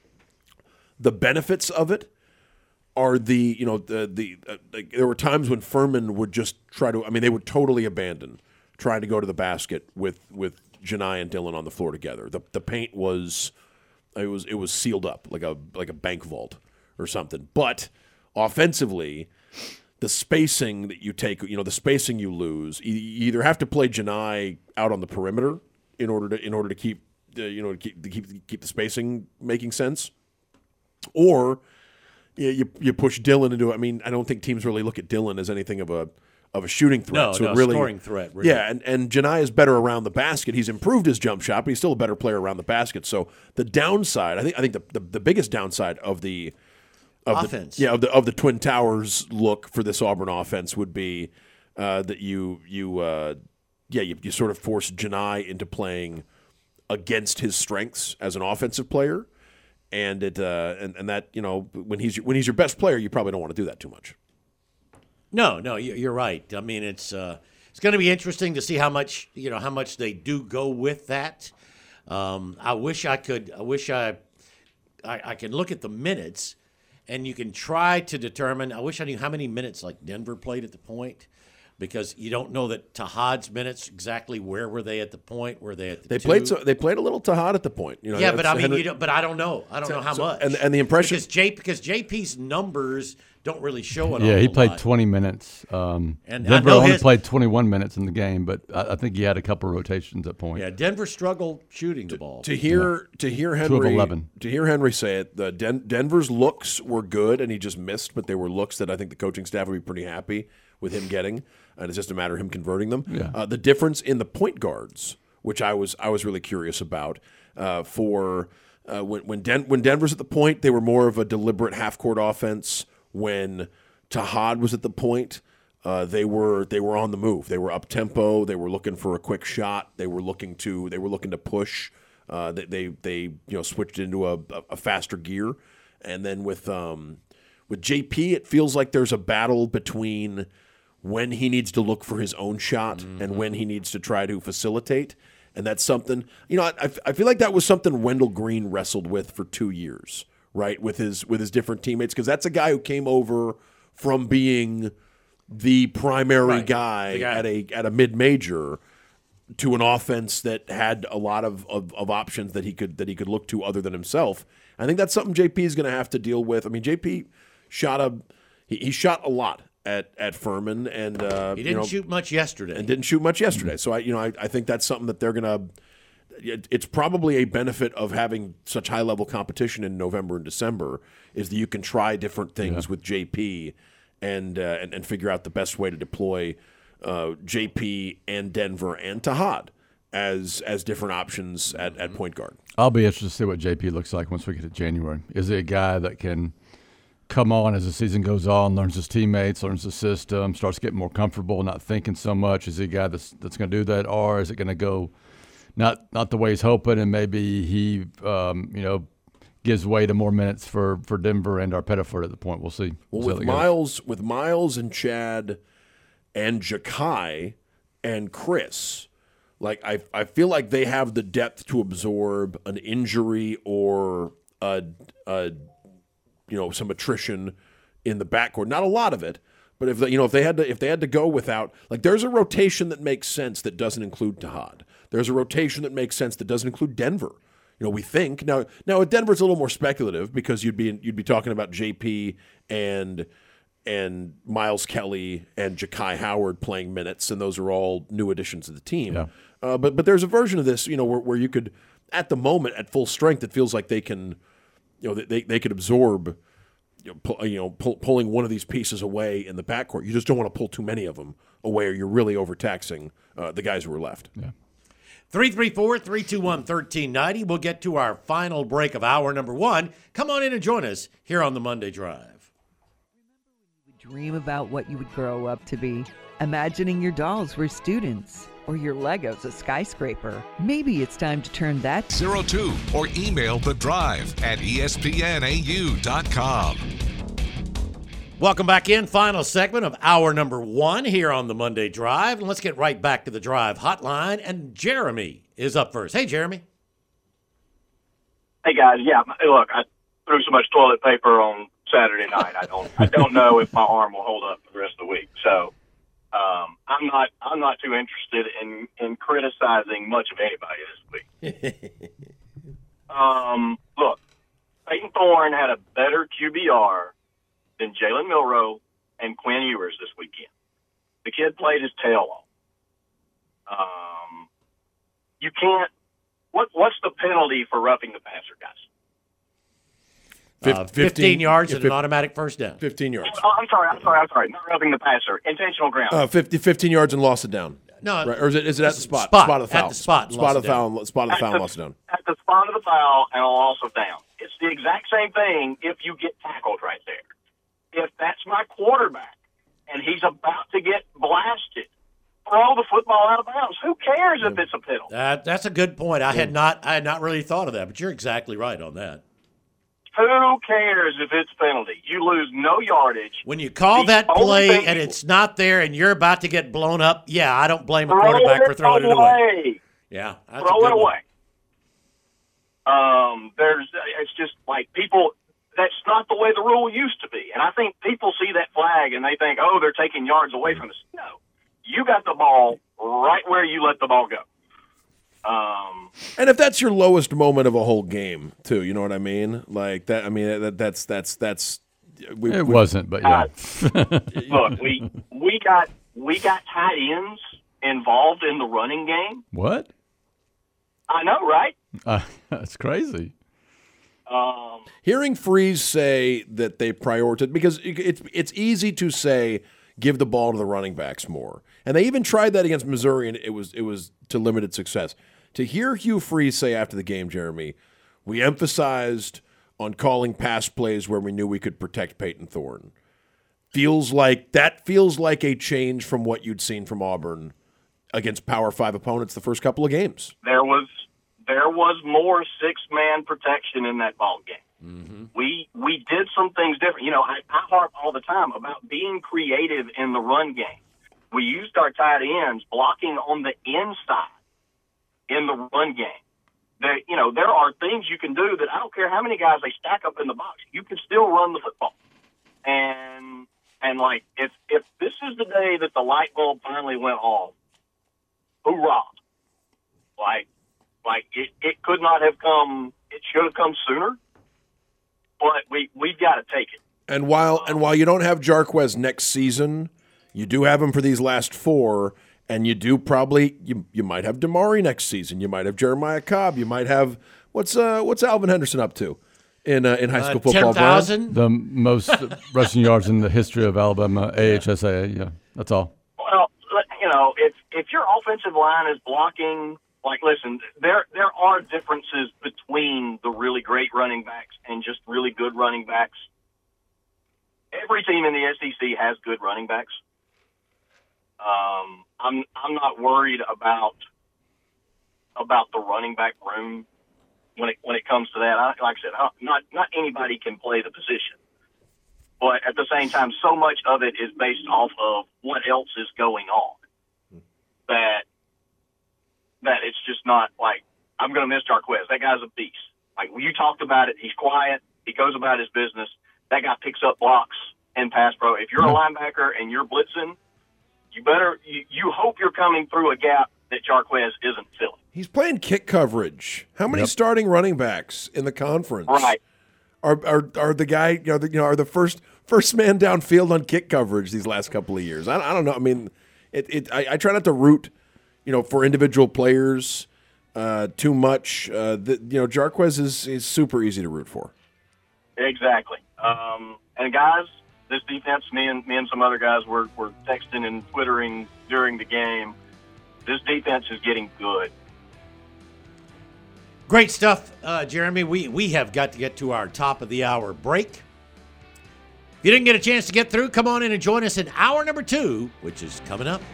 benefits of it are there were times when Furman would just try to. I mean, they would totally abandon trying to go to the basket with Janai and Dylan on the floor together. The paint was. It was sealed up like a bank vault or something. But offensively, the spacing that you take, the spacing you lose, you either have to play Janai out on the perimeter in order to keep keep the spacing making sense, or you push Dylan into. I mean, I don't think teams really look at Dylan as anything of a shooting threat.
No,
really,
scoring threat. Really.
Yeah, and Janai is better around the basket. He's improved his jump shot, but he's still a better player around the basket. So the downside, I think the biggest downside of the
offense,
of the Twin Towers look for this Auburn offense would be that you sort of force Janai into playing against his strengths as an offensive player, and that when he's your best player, you probably don't want to do that too much.
No, you're right. I mean, it's going to be interesting to see how much they do go with that. I wish I could look at the minutes, and you can try to determine. I wish I knew how many minutes like Denver played at the point, because you don't know that Tahad's minutes exactly. Where were they at the point? Were they at the two?
They played a little Tahad at the point.
Yeah, but I mean, but I don't know. I don't know how much.
And the impression
because JP's numbers don't really show it.
Yeah, he played 20 minutes.
And
Denver only played 21 minutes in the game, but I think he had a couple of rotations at point.
Yeah, Denver struggled shooting the ball.
To hear Henry
2 of 11.
To hear Henry say it, Denver's looks were good, and he just missed, but they were looks that I think the coaching staff would be pretty happy with him getting, and it's just a matter of him converting them.
Yeah.
The difference in the point guards, which I was really curious about, for When Denver's at the point, they were more of a deliberate half-court offense. When Tahad was at the point, they were on the move. They were up tempo. They were looking for a quick shot. They were looking to push. They switched into a faster gear. And then with JP, it feels like there's a battle between when he needs to look for his own shot and when he needs to try to facilitate. And that's something, I feel like that was something Wendell Green wrestled with for 2 years, right, with his different teammates, because that's a guy who came over from being the primary guy at a mid-major to an offense that had a lot of options that he could look to other than himself. I think that's something JP is going to have to deal with. I mean, JP shot a lot at Furman, and
he didn't shoot much yesterday.
So I think that's something that they're going to. It's probably a benefit of having such high level competition in November and December is that you can try different things with JP and figure out the best way to deploy JP and Denver and Tahad as different options at point guard.
I'll be interested to see what JP looks like once we get to January. Is he a guy that can come on as the season goes on, learns his teammates, learns the system, starts getting more comfortable, not thinking so much? Is he a guy that's going to do that, or is it going to go not the way he's hoping, and maybe he gives way to more minutes for Denver and our Pettiford at the point? We'll see.
Well, with Miles and Chad and Jakai and Chris, like I feel like they have the depth to absorb an injury or some attrition in the backcourt. Not a lot of it, but if they had to go without, like, there's a rotation that makes sense that doesn't include Tahad. There's a rotation that makes sense that doesn't include Denver. We think now at Denver's a little more speculative because you'd be talking about JP and Miles Kelly and Jakai Howard playing minutes, and those are all new additions to the team.
Yeah.
But there's a version of this, where you could, at the moment, at full strength, it feels like they can, they could absorb, pulling one of these pieces away in the backcourt. You just don't want to pull too many of them away, or you're really overtaxing the guys who are left.
Yeah.
334-321-1390. We'll get to our final break of hour number 1. Come on in and join us here on the Monday Drive.
Dream about what you would grow up to be. Imagining your dolls were students or your Legos a skyscraper. Maybe it's time to turn that
02 or email The Drive at espnau.com.
Welcome back in. Final segment of hour number 1 here on the Monday Drive. And let's get right back to the Drive hotline. And Jeremy is up first. Hey, Jeremy.
Hey, guys. Yeah, look, I threw so much toilet paper on Saturday night. I don't know if my arm will hold up for the rest of the week. So I'm not too interested in criticizing much of anybody this week. Look, Peyton Thorne had a better QBR than Jalen Milroe and Quinn Ewers this weekend. The kid played his tail off. You can't. What's the penalty for roughing the passer, guys?
15 yards and an automatic first down.
15 yards.
Oh, I'm sorry. Not roughing the passer. Intentional ground.
15 yards and lost it down.
No,
right? Or is it at the spot?
Spot
of the foul.
At the spot.
Spot of the foul. Spot of the foul and lost it down.
At the spot of the foul and loss of down. It's the exact same thing if you get tackled right there. If that's my quarterback and he's about to get blasted, throw the football out of bounds. Who cares if it's a penalty?
That's a good point. I had not really thought of that, but you're exactly right on that.
Who cares if it's penalty? You lose no yardage.
When you call that play and it's not there and you're about to get blown up, yeah, I don't blame a quarterback for throwing it away. Yeah,
throw it away. It's just like people. That's not the way the rule used to be, and I think people see that flag and they think, oh, they're taking yards away from us. No, you got the ball right where you let the ball go.
And if that's your lowest moment of a whole game, too, you know what I mean? Like that. I mean, that's.
It wasn't, but yeah.
Look, we got tight ends involved in the running game.
What?
I know, right?
That's crazy.
Hearing Freeze say that they prioritize, because it's easy to say give the ball to the running backs more, and they even tried that against Missouri, and it was to limited success. To hear Hugh Freeze say after the game, Jeremy, We emphasized on calling pass plays where we knew we could protect Peyton Thorne. Feels like a change from what you'd seen from Auburn against Power 5 opponents the first couple of games.
There was more 6-man protection in that ball game.
Mm-hmm.
We did some things different. I harp all the time about being creative in the run game. We used our tight ends blocking on the inside in the run game. There are things you can do that I don't care how many guys they stack up in the box. You can still run the football. And like if this is the day that the light bulb finally went off, hoorah! Like it could not have come. It should have come sooner. But we've got to take it.
And while you don't have Jarquez next season, you do have him for these last 4, and you do probably you might have Damari next season. You might have Jeremiah Cobb. You might have what's Alvin Henderson up to in high school football?
10,000?
The most rushing yards in the history of Alabama AHSAA. Yeah, that's all.
Well, if your offensive line is blocking. Like, listen, there are differences between the really great running backs and just really good running backs. Every team in the SEC has good running backs. I'm not worried about the running back room when it comes to that. Like I said, not anybody can play the position, but at the same time, so much of it is based off of what else is going on that it's just not like, I'm going to miss Jarquez. That guy's a beast. Like, you talked about it. He's quiet. He goes about his business. That guy picks up blocks in pass pro. If you're a linebacker and you're blitzing, you hope you're coming through a gap that Jarquez isn't filling.
He's playing kick coverage. How many starting running backs in the conference
right.
are the guy, are the first man downfield on kick coverage these last couple of years? I don't know. I mean, I try not to root for individual players too much. Jarquez is super easy to root for.
Exactly. And guys, this defense, me and some other guys were texting and twittering during the game. This defense is getting good.
Great stuff, Jeremy. We have got to get to our top of the hour break. If you didn't get a chance to get through, come on in and join us in hour number 2, which is coming up.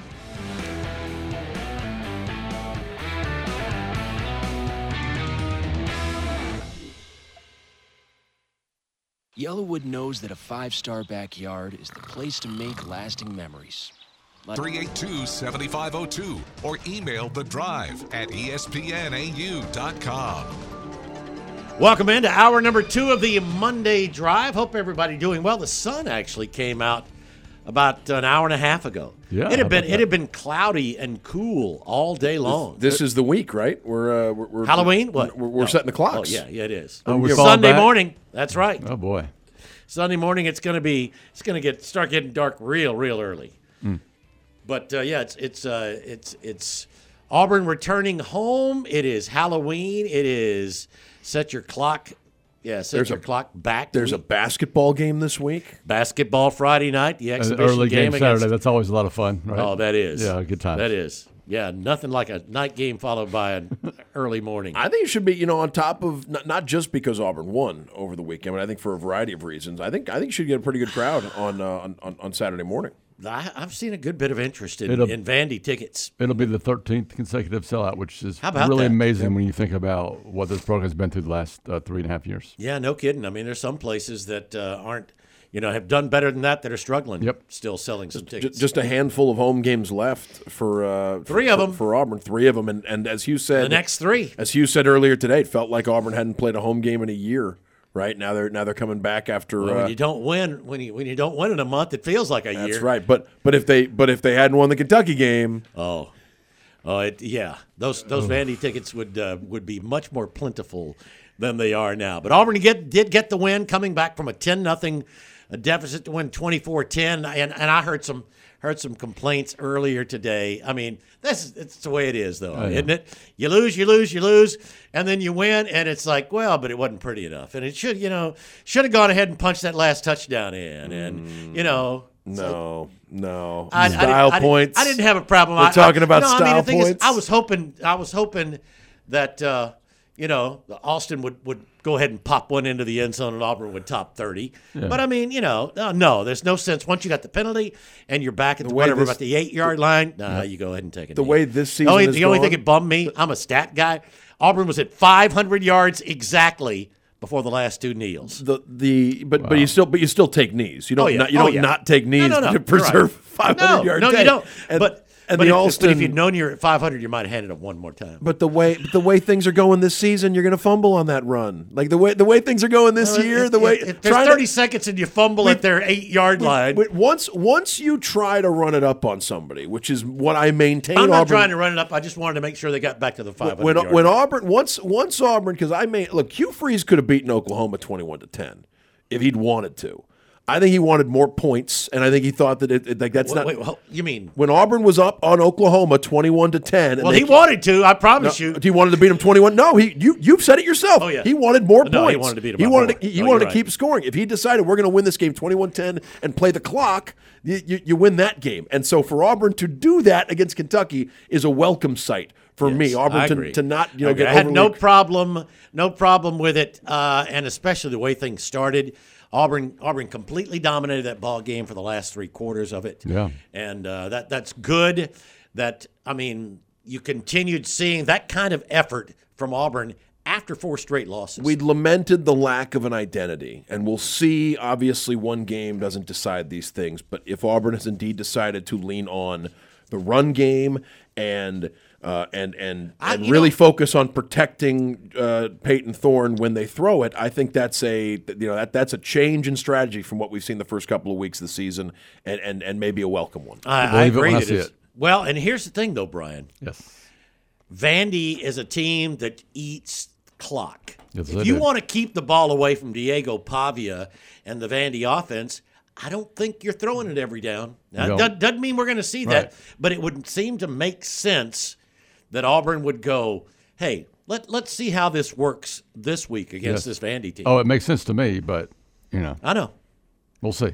Yellowwood knows that a 5-star backyard is the place to make lasting memories.
382-7502 or email The Drive at espnau.com.
Welcome into hour number 2 of the Monday Drive. Hope everybody doing well. The sun actually came out about an hour and a half ago.
Yeah,
it had been cloudy and cool all day long.
This is the week, right? We're
Halloween. What?
We're setting the clocks.
Oh yeah, it is.
We're
Sunday morning. That's right.
Oh boy.
Sunday morning. It's going to start getting dark real early. But it's Auburn returning home. It is Halloween. It is set your clock. Yeah, set your clock back.
There's a basketball game this week.
Basketball Friday night. The exhibition
early game Saturday. That's always a lot of fun, right?
Oh, that is.
Yeah, good time.
That is. Yeah, nothing like a night game followed by an early morning.
I think it should be, on top of not just because Auburn won over the weekend, but I think for a variety of reasons. I think you should get a pretty good crowd on Saturday morning.
I've seen a good bit of interest in Vandy tickets.
It'll be the 13th consecutive sellout, which is
that?
really amazing when you think about what this program has been through the last 3.5 years.
Yeah, no kidding. I mean, there's some places that aren't, have done better than that are struggling.
Yep.
Still selling some tickets.
Just a handful of home games left for
3 of them
for Auburn. 3 of them, and as Hugh said,
the next 3.
As Hugh said earlier today, it felt like Auburn hadn't played a home game in a year. Right now they're coming back after.
When you don't win, when you don't win in a month, it feels like a year.
That's right. But if they hadn't won the Kentucky game,
those Vandy tickets would be much more plentiful than they are now. But Auburn did get the win, coming back from a 10-0 deficit to win 24-10, and I heard some complaints earlier today. I mean, it's the way it is, though, isn't it? You lose, and then you win, and it's like, well, but it wasn't pretty enough, and it should have gone ahead and punched that last touchdown in, and
No.
Style
points.
I didn't have a problem.
We're talking about style
the thing
points.
Is, I was hoping that Austin would go ahead and pop one into the end zone and Auburn would top 30.
Yeah.
But, I mean, no, there's no sense. Once you got the penalty and you're back at about the 8-yard line, you go ahead and take it.
The way this season is
the only thing that bummed me, I'm a stat guy, Auburn was at 500 yards exactly before the last two kneels.
But you still take knees. You don't not take knees to preserve 500 yards.
No, you don't. But
Alston,
if you'd known you're at 500, you might have handed it one more time.
But the way things are going this season, you're going to fumble on that run. Like the way things are going this year,
if there's 30 seconds and you fumble at their 8-yard line.
Once you try to run it up on somebody, which is what I maintain.
I'm not trying to run it up. I just wanted to make sure they got back to the 500.
When Auburn once Auburn, because Hugh Freeze could have beaten Oklahoma 21-10 if he'd wanted to. I think he wanted more points, and I think he thought that that's not.
You mean
when Auburn was up on Oklahoma 21-10?
Well, he wanted to. I promise you.
He wanted to beat him 21. No, you've said it yourself.
Oh, yeah.
He wanted more points.
No, he wanted to beat him.
He wanted to keep scoring. If he decided we're going to win this game 21-10 and play the clock, you win that game. And so for Auburn to do that against Kentucky is a welcome sight for me. Auburn to not get overly.
I had no problem with it, and especially the way things started. Auburn completely dominated that ball game for the last 3 quarters of it.
Yeah.
And that's good. You continued seeing that kind of effort from Auburn after 4 straight losses.
We'd lamented the lack of an identity, and we'll see. Obviously, one game doesn't decide these things, but if Auburn has indeed decided to lean on the run game and really focus on protecting Peyton Thorne when they throw it, I think that's a change in strategy from what we've seen the first couple of weeks of the season, and maybe a welcome one.
I agree. Well, and here's the thing, though, Brian.
Yes.
Vandy is a team that eats clock.
Yes,
if you want to keep the ball away from Diego Pavia and the Vandy offense, I don't think you're throwing it every down. Now, doesn't mean we're going to see that, but it would seem to make sense that Auburn would go, hey, let's see how this works this week against this Vandy team.
Oh, it makes sense to me, but,
I know.
We'll see.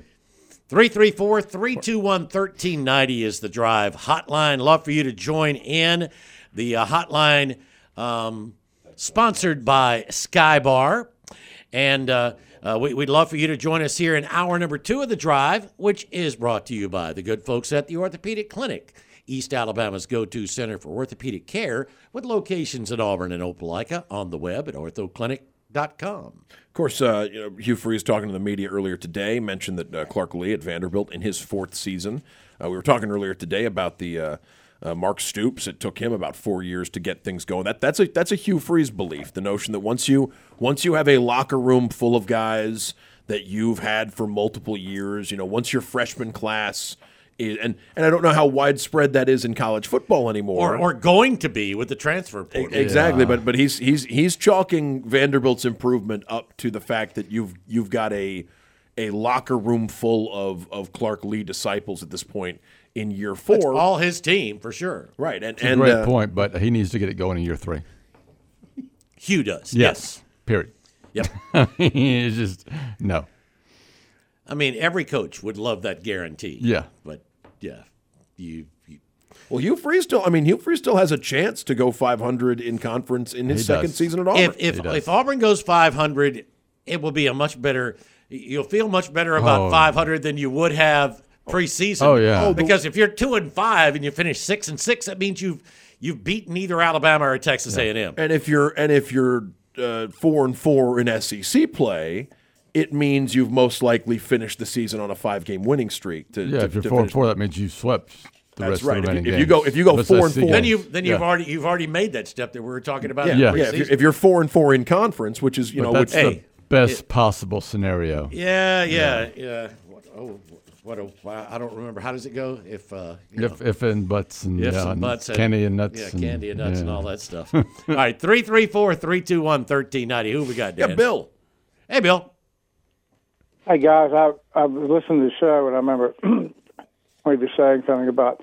334-321-1390 is the Drive hotline. Love for you to join in. The hotline sponsored by Sky Bar. And we'd love for you to join us here in hour number 2 of the Drive, which is brought to you by the good folks at the Orthopedic Clinic, East Alabama's go-to center for orthopedic care, with locations in Auburn and Opelika, on the web at orthoclinic.com.
Of course, Hugh Freeze, talking to the media earlier today, mentioned that Clark Lee at Vanderbilt in his 4th season. We were talking earlier today about the Mark Stoops. It took him about 4 years to get things going. That's a Hugh Freeze belief, the notion that once you have a locker room full of guys that you've had for multiple years, once your freshman class and I don't know how widespread that is in college football anymore,
or going to be with the transfer portal.
Exactly, but he's chalking Vanderbilt's improvement up to the fact that you've got a locker room full of Clark Lee disciples at this point in year 4.
It's all his team for sure.
Right,
it's a great point, but he needs to get it going in year 3.
Hugh does.
Yes. Period.
Yep.
It's just no.
I mean, every coach would love that guarantee.
Yeah.
But yeah,
Well, Hugh Freeze still has a chance to go 500 in conference in his second season at Auburn.
If Auburn goes 500, it will be a much better. You'll feel much better about 500 than you would have preseason.
Oh yeah.
Because if you're 2-5 and you finish 6-6, that means you've beaten either Alabama or Texas A&M.
And if you're 4-4 in SEC play, it means you've most likely finished the season on a 5-game winning streak.
If you're 4-4, that means you swept the rest of the remaining games.
If you go 4-4,
then you've already made that step that we were talking about.
Yeah. If you're 4-4 in conference, which is
that's the best possible scenario.
Yeah. I don't remember. How does it go? If
and buts and candy and nuts.
Yeah, candy and nuts and all that stuff. All right, 334-321-1390. Who we got, Dan?
Yeah, Bill.
Hey, Bill.
Hey, guys. I've listened to the show, and I remember when you were saying something about,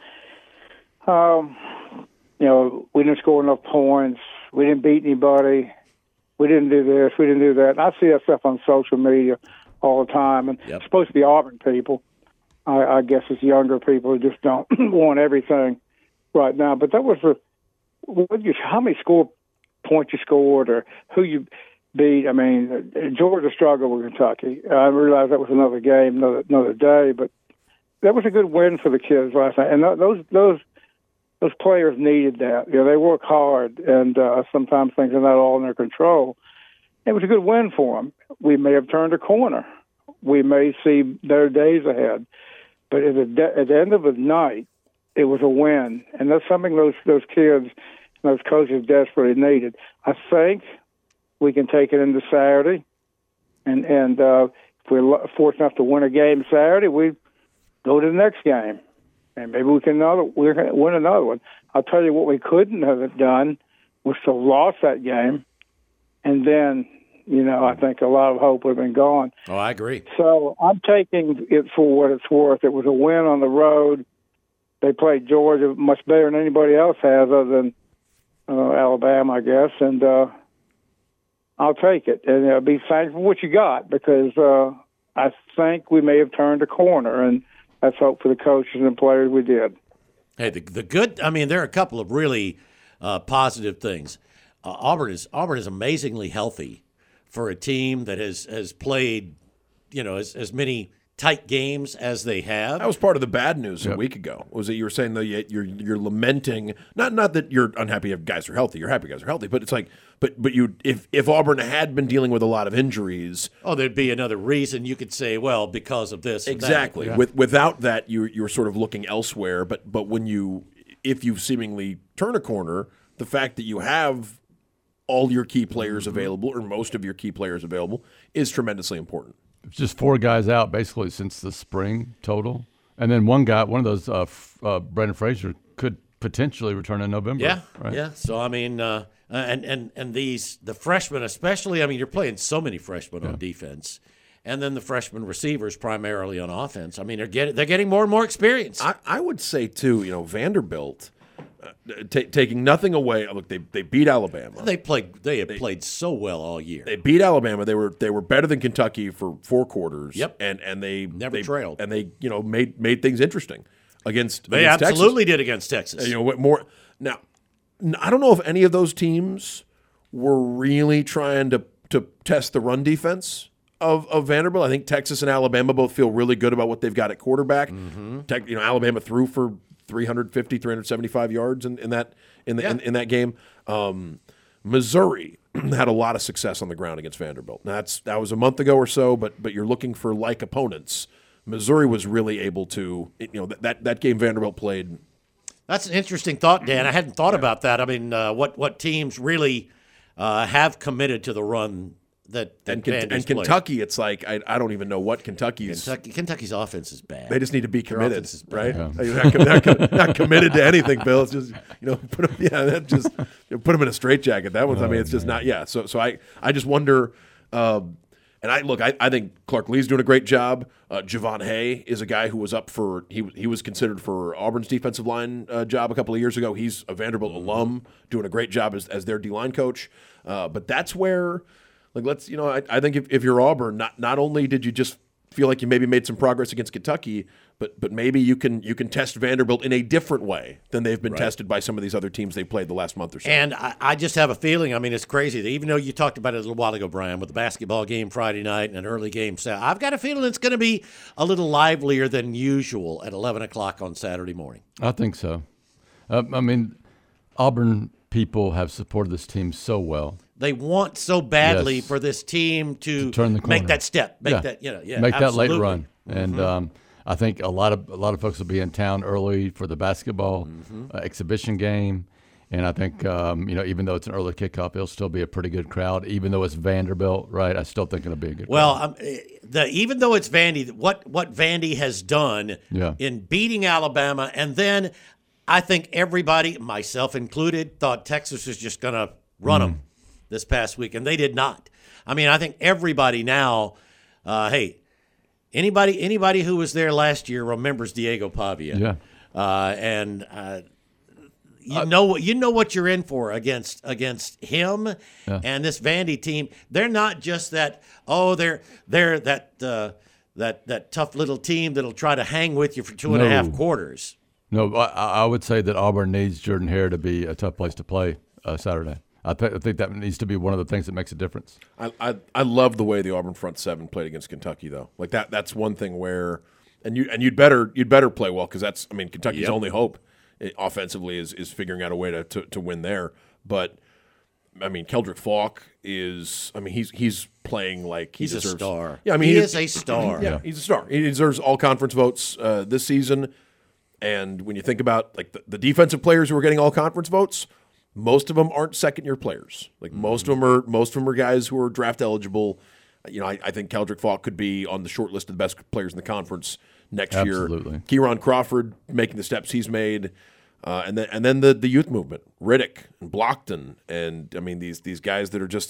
we didn't score enough points. We didn't beat anybody. We didn't do this. We didn't do that. And I see that stuff on social media all the time. And it's supposed to be Auburn people. I guess it's younger people who just don't want everything right now. But that was how many score points you scored or who you beat. I mean, Georgia struggled with Kentucky. I realize that was another game, another day, but that was a good win for the kids last night. And those players needed that. You know, they work hard, and sometimes things are not all in their control. It was a good win for them. We may have turned a corner. We may see better days ahead. But at the end of the night, it was a win, and that's something those kids, those coaches desperately needed. I think we can take it into Saturday, and if we're fortunate enough to win a game Saturday, we go to the next game, and maybe we can win another one. I'll tell you what we couldn't have done was to lost that game, and then, I think a lot of hope would have been gone.
Oh, I agree.
So I'm taking it for what it's worth. It was a win on the road. They played Georgia much better than anybody else has other than Alabama, I guess, and I'll take it. And be thankful for what you got, because I think we may have turned a corner, and let's hope for the coaches and players we did.
Hey, the good, there are a couple of really positive things. Auburn is amazingly healthy for a team that has played, as many tight games as they have.
That was part of the bad news a week ago. Was that you were saying that you're lamenting not that you're unhappy if guys are healthy. You're happy guys are healthy, but it's like but you if Auburn had been dealing with a lot of injuries,
there'd be another reason you could say, well, because of this.
Exactly.
Yeah.
Without that, you're sort of looking elsewhere. But if you seemingly turn a corner, the fact that you have all your key players available, or most of your key players available, is tremendously important.
Just 4 guys out basically since the spring total, and then one of those, Brandon Frazier, could potentially return in November.
Yeah,
right?
yeah. So and the freshmen especially. You're playing so many freshmen on defense, and then the freshman receivers primarily on offense. They're getting more and more experience.
I would say too, Vanderbilt. Taking nothing away, look, they beat Alabama.
They have played so well all year.
They beat Alabama. They were better than Kentucky for 4 quarters.
Yep,
and they
never trailed,
and they made things interesting against.
They
against
absolutely
Texas.
Did against Texas.
More now. I don't know if any of those teams were really trying to test the run defense of Vanderbilt. I think Texas and Alabama both feel really good about what they've got at quarterback. Mm-hmm. Alabama threw for 350, 375 yards in that game. Missouri had a lot of success on the ground against Vanderbilt. Now that was a month ago or so, but you're looking for like opponents. Missouri was really able to, that game Vanderbilt played.
That's an interesting thought, Dan. I hadn't thought about that. What teams really have committed to the run that
Kentucky, it's like I don't even know what Kentucky's
offense is bad.
They just need to be committed, right?
Yeah.
Not committed to anything, Bill. It's just put them in a straitjacket. That one's it's just not. Yeah. So I just wonder. And I think Clark Lee's doing a great job. Javon Hay is a guy who was up for he was considered for Auburn's defensive line job a couple of years ago. He's a Vanderbilt alum, doing a great job as their D-line coach. But that's where. I think if you're Auburn, not only did you just feel like you maybe made some progress against Kentucky, but maybe you can test Vanderbilt in a different way than they've been tested by some of these other teams they played the last month or so.
And I just have a feeling, it's crazy that even though you talked about it a little while ago, Brian, with the basketball game Friday night and an early game Saturday, I've got a feeling it's going to be a little livelier than usual at 11 o'clock on Saturday morning.
I think so. Auburn people have supported this team so well.
They want so badly for this team to
turn the corner,
make that step, make that
late run. And I think a lot of folks will be in town early for the basketball exhibition game. And I think even though it's an early kickoff, it'll still be a pretty good crowd. Even though it's Vanderbilt, right? I still think it'll be a good crowd.
Even though it's Vandy, what Vandy has done in beating Alabama, and then I think everybody, myself included, thought Texas was just going to run them this past week, and they did not. I think everybody now, anybody who was there last year remembers Diego Pavia.
Yeah.
You know what you're in for against him and this Vandy team. They're not just that. They're that tough little team that'll try to hang with you for 2.5 quarters.
No, I would say that Auburn needs Jordan Hare to be a tough place to play Saturday. I think that needs to be one of the things that makes a difference.
I love the way the Auburn front seven played against Kentucky, though. Like that's one thing where, and you'd better play well, because Kentucky's only hope offensively is figuring out a way to win there. But Keldrick Faulk is he's playing like
he's a star.
Yeah,
he is a star.
Yeah, he's a star. He deserves all conference votes this season. And when you think about like the defensive players who are getting all conference votes, most of them aren't second-year players. Like most of them are guys who are draft eligible. I think Keldrick Faulk could be on the short list of the best players in the conference next year.
Absolutely.
Kieron Crawford making the steps he's made, and then the youth movement, Riddick and Blockton, and these guys that are just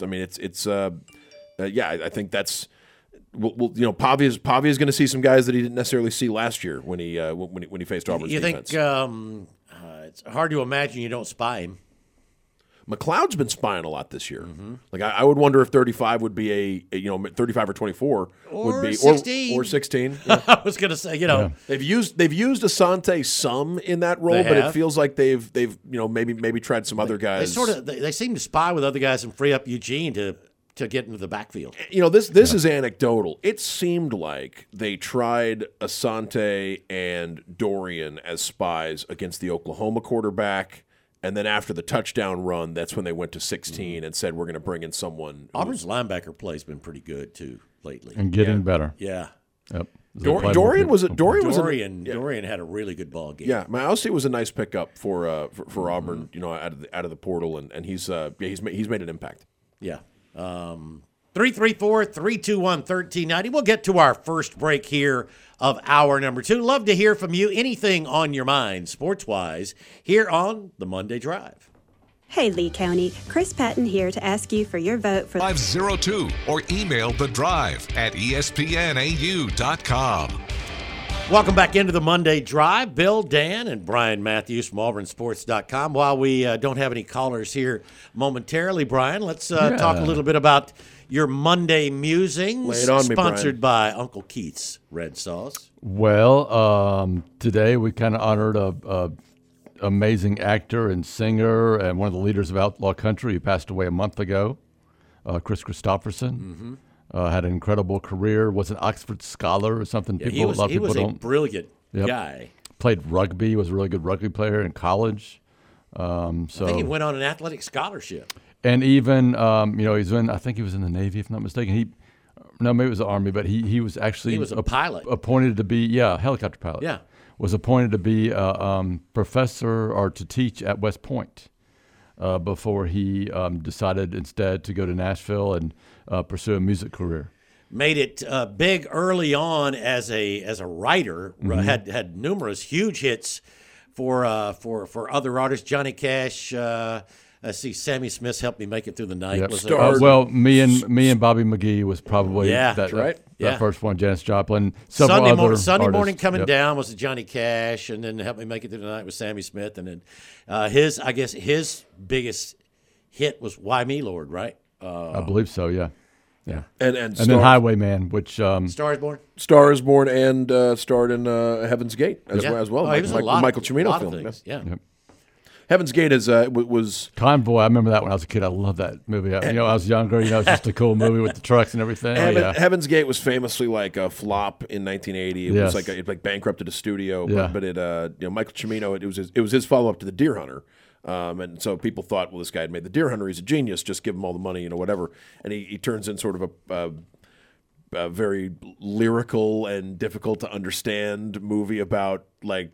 I think that's. Pavia is going to see some guys that he didn't necessarily see last year when he faced Auburn's defense.
You think it's hard to imagine you don't spy him?
McLeod's been spying a lot this year. Mm-hmm. Like I would wonder if 35 would be 35 or 24 would be
16.
or 16.
Yeah. I was going to say
they've used Asante some in that role, but it feels like they've maybe tried some other guys.
They seem to spy with other guys and free up Eugene to get into the backfield.
This is anecdotal. It seemed like they tried Asante and Dorian as spies against the Oklahoma quarterback, and then after the touchdown run, that's when they went to 16 and said, we're going to bring in someone.
Auburn's linebacker play has been pretty good, too, lately.
And getting better.
Yeah.
Yep.
Dorian
had a really good ball game.
Yeah, Miles was a nice pickup for Auburn, out of the portal, and he's made an impact.
Yeah. 334-321-1390. We'll get to our first break here of hour number 2. Love to hear from you. Anything on your mind, sports-wise, here on the Monday Drive.
Hey, Lee County. Chris Patton here to ask you for your vote for
502 or email The Drive at espnau.com.
Welcome back into the Monday Drive. Bill, Dan, and Brian Matthews from AuburnSports.com. While we don't have any callers here momentarily, Brian, let's talk a little bit about your Monday musings.
Lay it on me,
sponsored by Uncle Keith's Red Sauce.
Well, today we kind of honored a amazing actor and singer and one of the leaders of outlaw country who passed away a month ago, Chris Christopherson.
Mm-hmm.
Had an incredible career, was an Oxford scholar or something.
Yeah, he was a brilliant guy.
Played rugby, was a really good rugby player in college.
I think he went on an athletic scholarship.
And even, he's I think he was in the Navy, if I'm not mistaken. Maybe it was the Army, but he was actually
he was a pilot.
Appointed to be, helicopter pilot.
Yeah.
Was appointed to be a professor or to teach at West Point. Before he decided instead to go to Nashville and pursue a music career.
Made it big early on as a writer.
Mm-hmm.
Had numerous huge hits for other artists. Johnny Cash. Sammy Smith helped me make it through the night.
Yep.
Was
me and Bobby McGee was probably that first one. Janis Joplin.
Sunday Morning Coming Down was Johnny Cash, and then Help Me Make It Through the Night was Sammy Smith, and then his biggest hit was Why Me Lord, right?
I believe so. Yeah.
And
then Highwayman, which
Star Is Born.
Star Is Born, and starred in Heaven's Gate as well.
He was in a lot
Michael
of
Cimino film.
Things. Yeah.
Yep.
Heaven's Gate was
Convoy. I remember that when I was a kid. I loved that movie. I was younger. It's just a cool movie with the trucks and everything.
Heaven's Gate was famously like a flop in 1980. It was it bankrupted a studio.
Yeah.
But it Michael Cimino. It was his follow up to The Deer Hunter. And so people thought, well, this guy had made The Deer Hunter. He's a genius. Just give him all the money, whatever. And he turns in sort of a very lyrical and difficult to understand movie about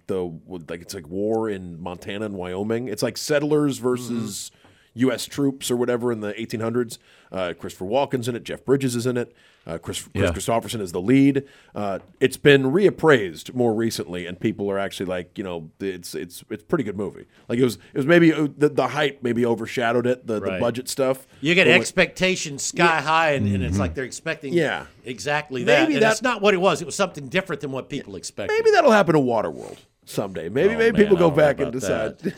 it's like war in Montana and Wyoming. It's like settlers versus U.S. troops or whatever in the 1800s. Christopher Walken's in it. Jeff Bridges is in it. Chris Christopherson is the lead. It's been reappraised more recently, and people are actually like, it's a pretty good movie. Like it was maybe the hype maybe overshadowed it, the budget stuff.
You get expectations sky high, and it's like they're expecting exactly that. And that's not what it was. It was something different than what people expected.
Maybe that'll happen to Waterworld someday. Maybe people go back and decide.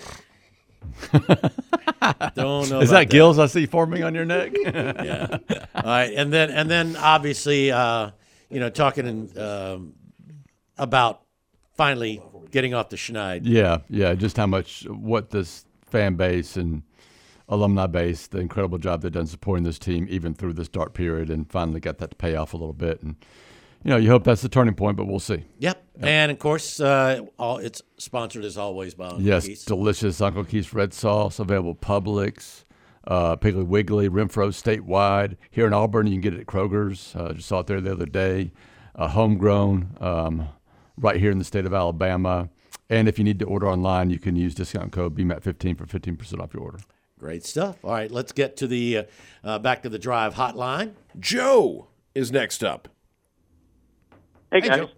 Don't know.
Is that gills I see forming on your neck?
Yeah. All right, and then obviously, talking about finally getting off the schneid.
Yeah, just what this fan base and alumni base, the incredible job they've done supporting this team even through this dark period, and finally got that to pay off a little bit. And you hope that's the turning point, but we'll see.
Yep. And of course, it's sponsored as always by Uncle Keith's.
Delicious Uncle Keith's red sauce, available Publix, Piggly Wiggly, Renfro statewide. Here in Auburn, you can get it at Kroger's. Just saw it there the other day. Homegrown, right here in the state of Alabama. And if you need to order online, you can use discount code BMAT15 for 15% off your order.
Great stuff. All right, let's get to the back to the drive hotline.
Joe is next up.
Hey, guys.
Joe.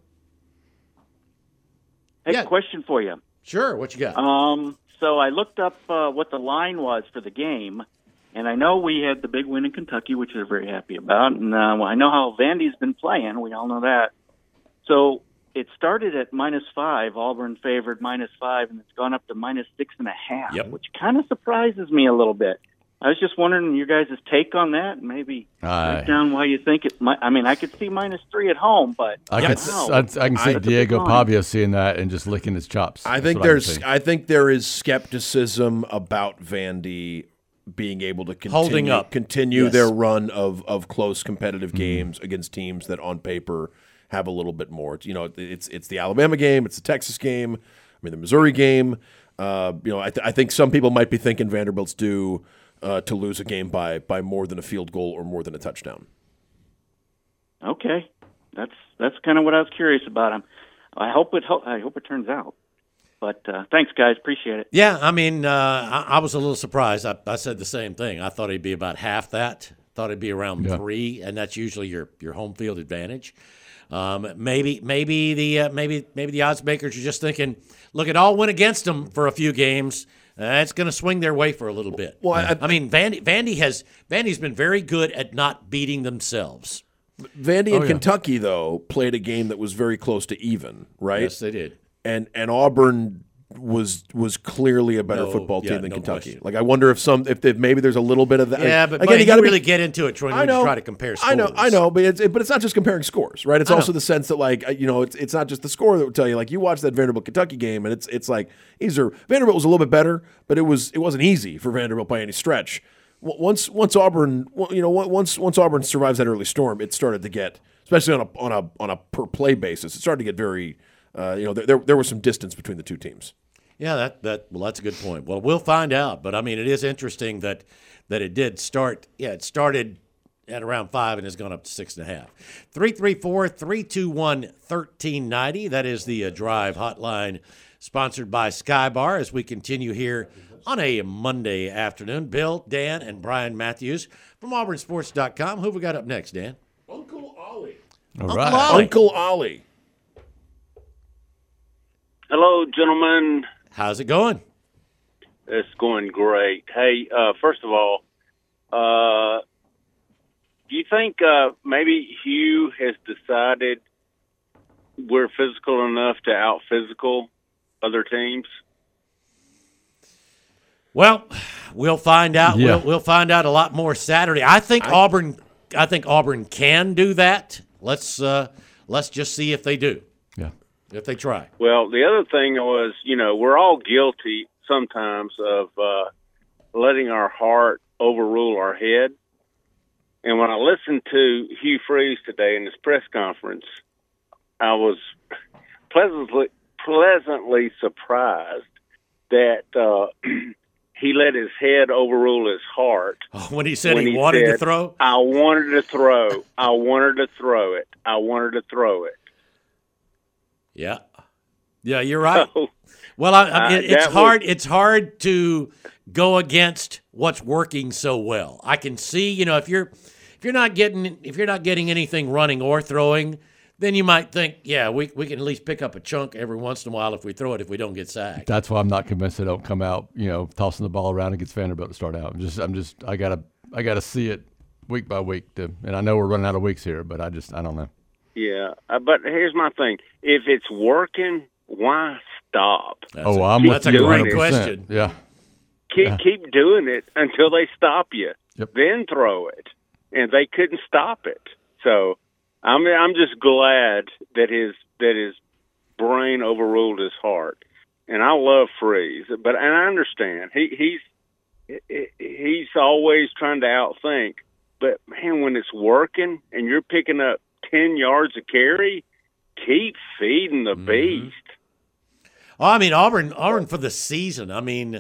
Hey, question for you.
Sure. What you got?
So I looked up what the line was for the game, and I know we had the big win in Kentucky, which we're very happy about. And I know how Vandy's been playing. We all know that. So it started at -5, Auburn favored -5, and it's gone up to -6.5, which kind of surprises me a little bit. I was just wondering your guys' take on that, and maybe break down why you think it might. I mean, I could see -3 at home, but
I can see Diego Pavia seeing that and just licking his chops.
I think there is skepticism about Vandy being able to continue their run of close competitive games against teams that on paper have a little bit more. It's the Alabama game, it's the Texas game, the Missouri game. I think some people might be thinking Vanderbilt's due to lose a game by more than a field goal or more than a touchdown.
Okay, that's kind of what I was curious about. I hope it turns out. But thanks, guys. Appreciate it.
Yeah, I was a little surprised. I said the same thing. I thought he'd be about half that. Thought it'd be around 3, and that's usually your home field advantage. Maybe the odds makers are just thinking, look, it all went against them for a few games. It's going to swing their way for a little bit. Well, Vandy's been very good at not beating themselves.
Vandy and Kentucky, though, played a game that was very close to even, right?
Yes, they did.
And Auburn was clearly a better football team than Kentucky. Question. Like, I wonder if maybe there's a little bit of that.
Yeah, but again, you got to really get into it, Troy, when you try to compare scores.
I know, but it's not just comparing scores, right? It's also the sense that, like, it's not just the score that would tell you. Like, you watch that Vanderbilt Kentucky game, and it's like Vanderbilt was a little bit better, but it wasn't easy for Vanderbilt by any stretch. Once Auburn survives that early storm, it started to get, especially on a per play basis, it started to get very. There was some distance between the two teams.
Yeah, that's a good point. Well, we'll find out. But it is interesting that it did start. Yeah, it started at around 5 and has gone up to 6.5. 334-321-1390. That is the drive hotline, sponsored by Sky Bar. As we continue here on a Monday afternoon, Bill, Dan, and Brian Matthews from AuburnSports.com. Who have we got up next, Dan?
Uncle Ollie.
All right,
Uncle Ollie.
Hello, gentlemen.
How's it going?
It's going great. Hey, first of all, do you think maybe Hugh has decided we're physical enough to out-physical other teams?
Well, we'll find out.
Yeah.
We'll find out a lot more Saturday. I think Auburn can do that. Let's just see if they do.
Yeah.
If they try.
Well, the other thing was, we're all guilty sometimes of letting our heart overrule our head. And when I listened to Hugh Freeze today in his press conference, I was pleasantly surprised that he let his head overrule his heart.
Oh, when he said he wanted to throw?
I wanted to throw. I wanted to throw it. I wanted to throw it.
Yeah, you're right. Well, it's hard. It's hard to go against what's working so well. I can see, if you're not getting anything running or throwing, then you might think, yeah, we can at least pick up a chunk every once in a while if we throw it, if we don't get sacked.
That's why I'm not convinced they don't come out, tossing the ball around against Vanderbilt to start out. I gotta see it week by week, and I know we're running out of weeks here, but I don't know.
Yeah, but here's my thing: if it's working, why stop?
That's a great question.
Yeah,
keep doing it until they stop you.
Yep.
Then throw it, and they couldn't stop it. So I'm just glad that his brain overruled his heart. And I love Freeze, and I understand he's he's always trying to outthink. But, man, when it's working and you're picking up 10 yards a carry, keep feeding the beast.
Oh, I mean, Auburn for the season. I mean,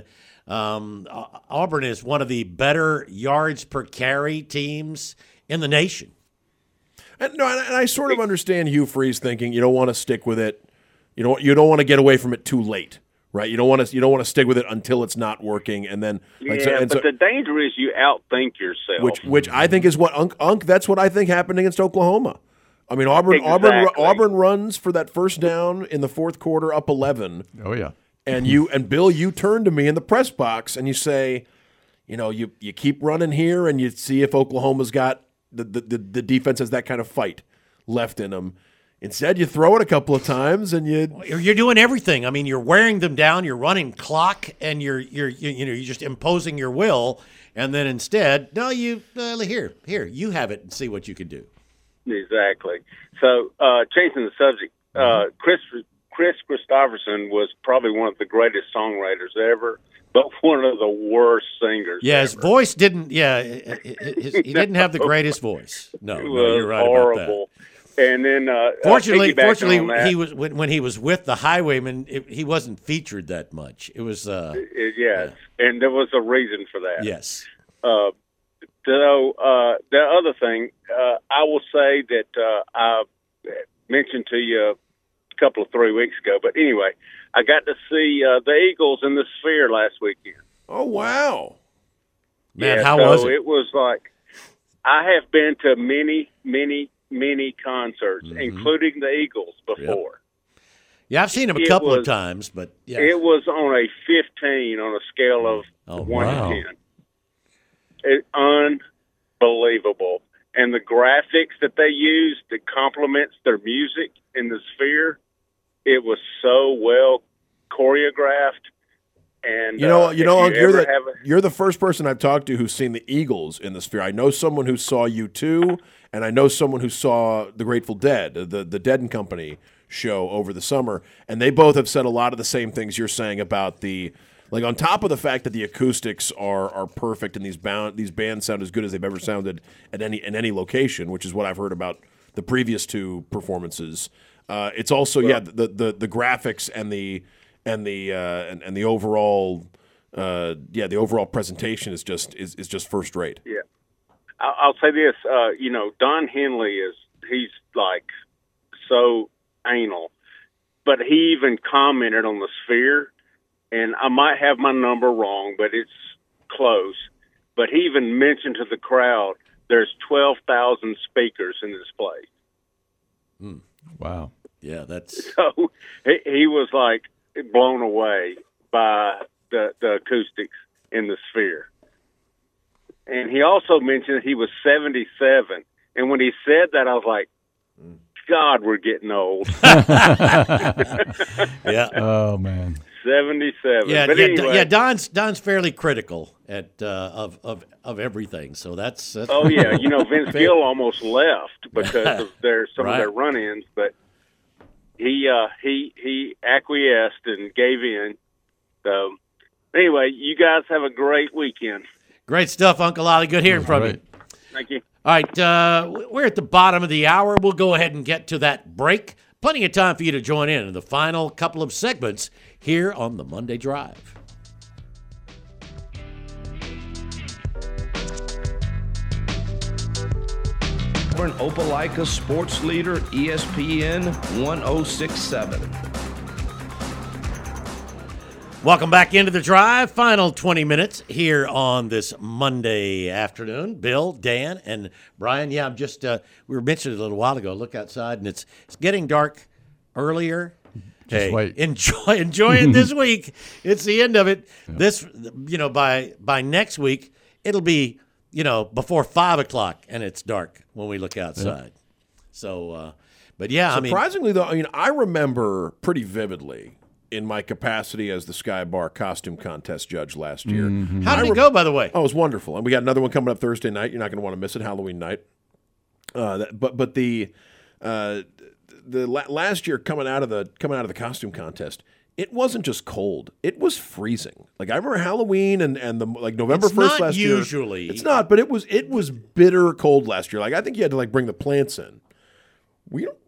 Auburn is one of the better yards per carry teams in the nation.
And I sort of understand Hugh Freeze thinking you don't want to stick with it. You don't want to get away from it too late, right? You don't want to stick with it until it's not working, and then
the danger is you outthink yourself,
which I think is what Unc. That's what I think happened against Oklahoma. I mean, Auburn runs for that first down in the fourth quarter, up 11.
Oh yeah,
and Bill, you turn to me in the press box and you say, you keep running here and you see if Oklahoma's got the defense has that kind of fight left in them. Instead, you throw it a couple of times and
you're doing everything. I mean, you're wearing them down, you're running clock, and you're just imposing your will. And then instead, no, you here, you have it and see what you can do.
Exactly. So, changing the subject, Chris Christopherson was probably one of the greatest songwriters ever, but one of the worst singers.
Yeah, his
ever.
Voice didn't. Yeah, he didn't have the greatest voice. No, you're right
horrible.
about that.
And then,
fortunately, he was when he was with the Highwaymen, he wasn't featured that much. It was
yes, and there was a reason for that.
Yes.
So the other thing, I will say that I mentioned to you a couple of 3 weeks ago, but anyway, I got to see the Eagles in the Sphere last weekend.
Oh wow,
man! How was it?
It was like I have been to many concerts, including the Eagles before.
Yeah, I've seen them a couple of times, but yeah.
It was on a 15 on a scale of 1 to 10. It's unbelievable. And the graphics that they used that complements their music in the Sphere, it was so well choreographed. And
you're the first person I've talked to who's seen the Eagles in the Sphere. I know someone who saw U2, and I know someone who saw the Grateful Dead, the Dead and Company show over the summer, and they both have said a lot of the same things you're saying about on top of the fact that the acoustics are perfect and these bands sound as good as they've ever sounded at any location, which is what I've heard about the previous two performances. It's also the graphics and the overall the overall presentation is just first rate.
Yeah, I'll say this. Don Henley he's like so anal, but he even commented on the Sphere, and I might have my number wrong, but it's close. But he even mentioned to the crowd, there's 12,000 speakers in this place.
Wow.
Yeah, that's
so he was like blown away by the acoustics in the Sphere. And he also mentioned he was 77. And when he said that, I was like, God, we're getting old.
Yeah.
Oh, man.
77.
Yeah,
but anyway.
Don's fairly critical of everything. So that's
oh yeah, Vince Gill almost left because of some of their run-ins, but he acquiesced and gave in. So anyway, you guys have a great weekend.
Great stuff, Uncle Ollie. Good hearing from you.
Thank you.
All right, we're at the bottom of the hour. We'll go ahead and get to that break. Plenty of time for you to join in the final couple of segments here on the Monday Drive.
Opelika Sports Leader, ESPN 1067.
Welcome back into the Drive. Final 20 minutes here on this Monday afternoon. Bill, Dan, and Brian. Yeah, I'm just we were mentioning it a little while ago. Look outside, and it's getting dark earlier.
Just wait.
Enjoy it this week. It's the end of it. Yeah. This, by next week, it'll be before 5 o'clock, and it's dark when we look outside. Yeah. So, but yeah,
surprisingly though, I remember pretty vividly in my capacity as the Sky Bar costume contest judge last year.
Mm-hmm. How did it go, by the way?
Oh, it was wonderful. And we got another one coming up Thursday night. You're not going to want to miss it, Halloween night. But the last year coming out of the costume contest, it wasn't just cold; it was freezing. Like I remember Halloween and the November 1st
not
last year.
Usually,
it's not, but it was bitter cold last year. Like I think you had to bring the plants in. We don't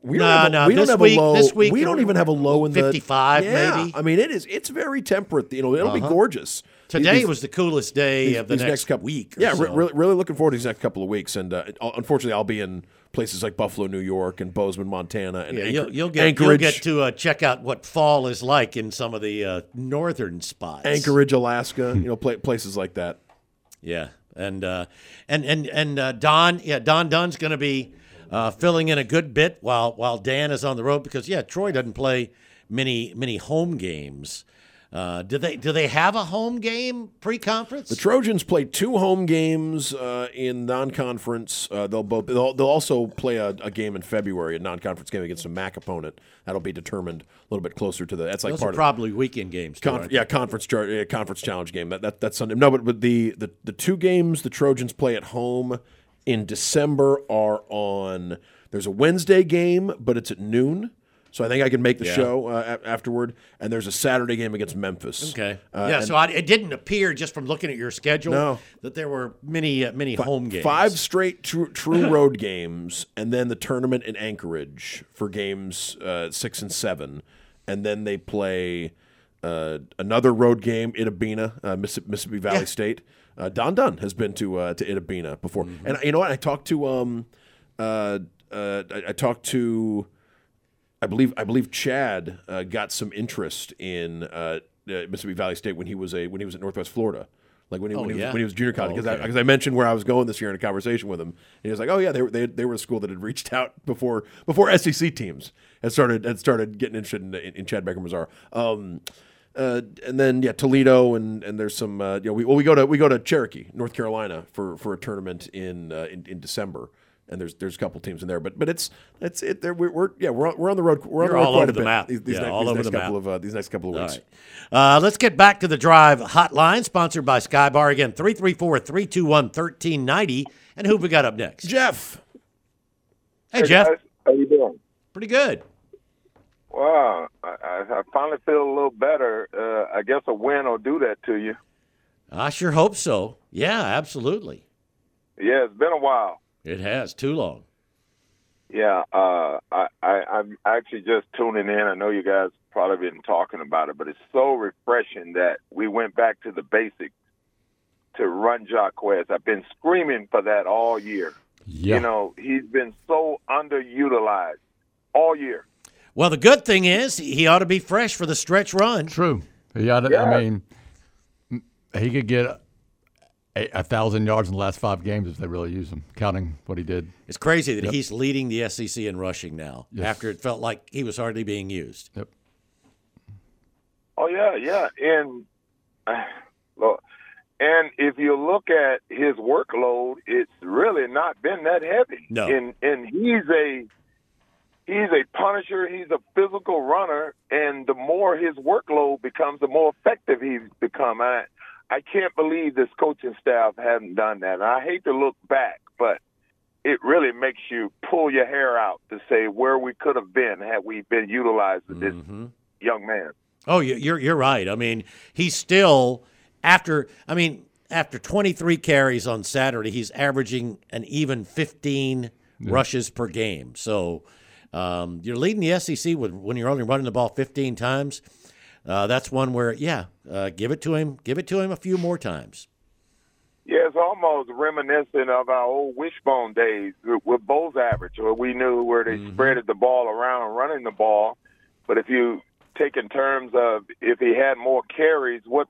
even have a low in
55
the
maybe.
I mean, it's very temperate. It'll be gorgeous.
Today was the coolest day of the next
couple
week.
Really looking forward to these next couple of weeks. And unfortunately, I'll be in places like Buffalo, New York, and Bozeman, Montana, and
you'll
Anchorage.
Get to check out what fall is like in some of the northern spots.
Anchorage, Alaska, places like that.
Yeah, and Don Dunn's going to be filling in a good bit while Dan is on the road because Troy doesn't play many home games. Do they have a home game pre-conference?
The Trojans play 2 home games in non-conference. They'll also play a game in February, a non-conference game against a MAC opponent. That'll be determined a little bit closer to the. That's like
Those
part
are probably weekend games.
Conference challenge game. That's Sunday. No, but the 2 games the Trojans play at home in December are on. There's a Wednesday game, but it's at noon. So I think I can make the show afterward. And there's a Saturday game against Memphis.
Okay. So it didn't appear just from looking at your schedule that there were many home games.
5 straight true road games, and then the tournament in Anchorage for games 6 and 7. And then they play another road game, Itta-Bena, Mississippi Valley State. Don Dunn has been to Itta-Bena before. Mm-hmm. And you know what? I talked to I believe Chad got some interest in Mississippi Valley State when he was at Northwest Florida, like when he was junior college. Because I mentioned where I was going this year in a conversation with him, and he was like, "Oh yeah, they were a school that had reached out before SEC teams had started getting interested in Chad Becker-Mazar." And then Toledo and there's some we go to Cherokee, North Carolina for a tournament in December. And there's a couple teams in there, but it's we're on the road. We're on the road
all
quite
over
a
the
bit.
map.
These next couple of weeks.
All right. Let's get back to the Drive hotline, sponsored by Sky Bar. Again, 334-321-1390. And who have we got up next?
Jeff.
Hey Jeff.
Guys. How you doing?
Pretty good.
Wow, I finally feel a little better. I guess a win will do that to you.
I sure hope so. Yeah, absolutely.
Yeah, it's been a while.
It has, too long.
Yeah, I'm actually just tuning in. I know you guys probably been talking about it, but it's so refreshing that we went back to the basics to run Jacquez. I've been screaming for that all year.
Yeah.
He's been so underutilized all year.
Well, the good thing is he ought to be fresh for the stretch run.
True. He ought to,
Yeah.
I mean, he could get 1,000 yards in the last 5 games if they really use him, counting what he did.
It's crazy that he's leading the SEC in rushing now after it felt like he was hardly being used.
Yep.
Oh, yeah. And, look, and if you look at his workload, it's really not been that heavy.
No.
And he's a punisher. He's a physical runner. And the more his workload becomes, the more effective he's become. I can't believe this coaching staff hasn't done that. And I hate to look back, but it really makes you pull your hair out to say where we could have been had we been utilizing this young man.
Oh, you're right. I mean, he's still after 23 carries on Saturday, he's averaging an even 15 rushes per game. So you're leading the SEC when you're only running the ball 15 times. That's one where, give it to him. Give it to him a few more times.
Yeah, it's almost reminiscent of our old Wishbone days with Bowles average, where we knew where they spreaded the ball around running the ball. But if you take in terms of if he had more carries, what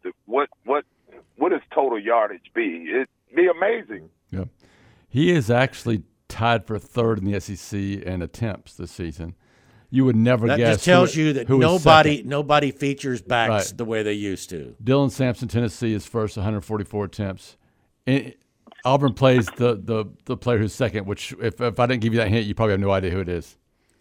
his total yardage be? It'd be amazing.
Yeah, he is actually tied for 3rd in the SEC in attempts this season. You would never guess.
That just tells you that nobody features backs the way they used to.
Dylan Sampson, Tennessee, is first, 144 attempts. And Auburn plays the player who's second, which if I didn't give you that hint, you probably have no idea who it is.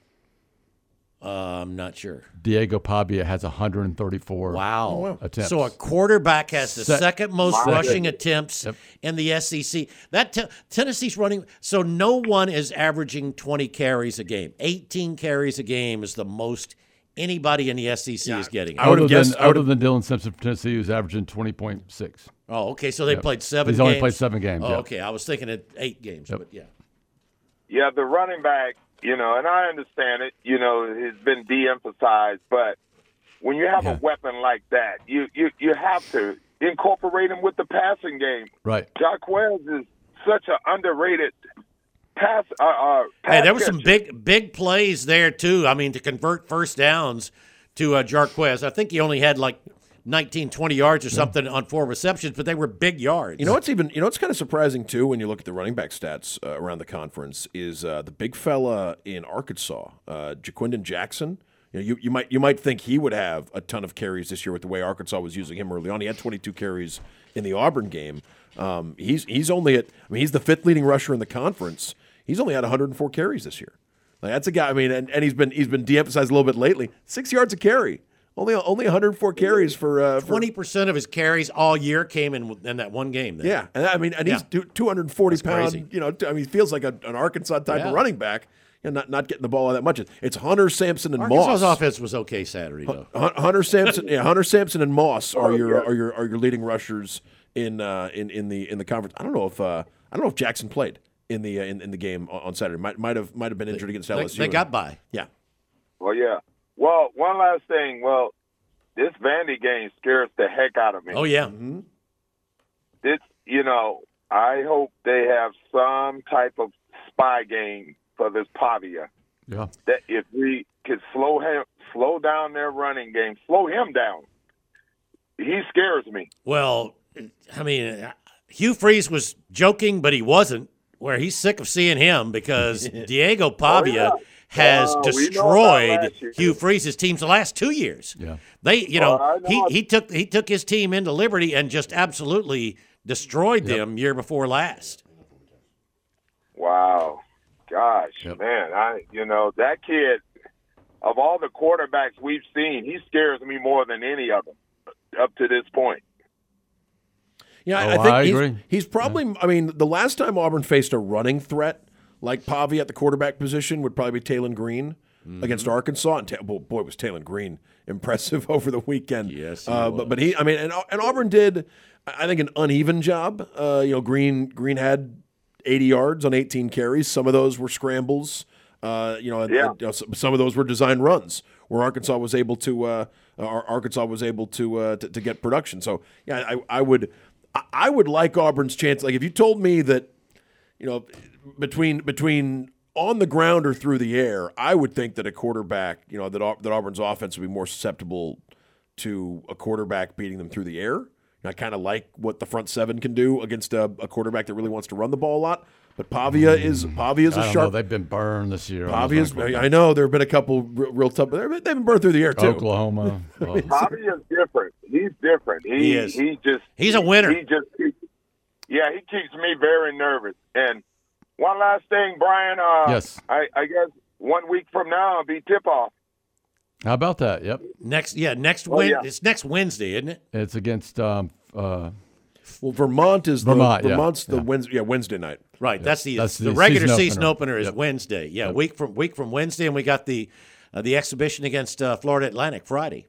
I'm not sure.
Diego Pavia has 134 attempts.
So a quarterback has the second most rushing attempts in the SEC. Tennessee's running. So no one is averaging 20 carries a game. 18 carries a game is the most anybody in the SEC is getting it.
Other than Dylan Simpson from Tennessee, who's averaging 20.6.
Oh, okay. So they played 7 games?
He's only played 7 games.
Oh, okay. I was thinking at 8 games, but yeah.
Yeah, the running back, and I understand it, has been de-emphasized, but when you have a weapon like that, you have to incorporate him with the passing game.
Right.
Jarquez is such an underrated pass
hey, there were some big plays there, too. I mean, to convert first downs to Jarquez. I think he only had 19, 20 yards or something on 4 receptions, but they were big yards.
What's kind of surprising too when you look at the running back stats around the conference is the big fella in Arkansas, Jaquindon Jackson. You might think he would have a ton of carries this year with the way Arkansas was using him early on. He had 22 carries in the Auburn game. He's only he's the 5th leading rusher in the conference. He's only had 104 carries this year. That's a guy. And he's been de-emphasized a little bit lately. 6 yards a carry. Only 104 carries for
20% of his carries all year came in that one game. Then.
Yeah, and he's 240 pounds. He feels like an Arkansas type of running back. Not getting the ball all that much. It's Hunter, Sampson, and Moss.
Arkansas's offense was okay Saturday though.
Hunter Sampson, and Moss are your leading rushers in the conference. I don't know if Jackson played in the game on Saturday. Might have been injured against LSU.
They got by.
Yeah.
Well, yeah. Well, one last thing. Well, this Vandy game scares the heck out of me.
Oh, yeah.
Mm-hmm.
This, I hope they have some type of spy game for this Pavia.
Yeah.
That if we could slow down their running game, slow him down, he scares me.
Well, Hugh Freeze was joking, but he wasn't, where he's sick of seeing him because Diego Pavia has destroyed Hugh Freeze's teams the last 2 years.
Yeah.
He took his team into Liberty and just absolutely destroyed them year before last.
Wow. Gosh, man, that kid, of all the quarterbacks we've seen, he scares me more than any of them up to this point.
Yeah, I think he's probably the last time Auburn faced a running threat like Pavia at the quarterback position would probably be Taylon Green against Arkansas. And boy, was Taylon Green impressive over the weekend.
Yes,
but he, and Auburn did, I think, an uneven job. Green had 80 yards on 18 carries. Some of those were scrambles. Some of those were designed runs where Arkansas was able to to get production. So yeah, I would like Auburn's chance. Like if you told me that, between on the ground or through the air, I would think that a quarterback, that Auburn's offense would be more susceptible to a quarterback beating them through the air. I kind of like what the front seven can do against a quarterback that really wants to run the ball a lot. But Pavia is a sharp.
They've been burned this year.
I know there have been a couple real tough, but they've been burned through the air too.
Oklahoma.
Pavia is different. He's different. He is.
He's a winner.
He keeps me very nervous. And one last thing, Brian.
Yes.
I guess 1 week from now it'll be tip off.
How about that? Yep.
It's next Wednesday, isn't it?
It's against
Vermont is
Vermont's
the Wednesday night.
Right.
Yeah.
That's the regular season opener is
Yep.
Wednesday. Yeah, week from Wednesday, and we got the exhibition against Florida Atlantic Friday.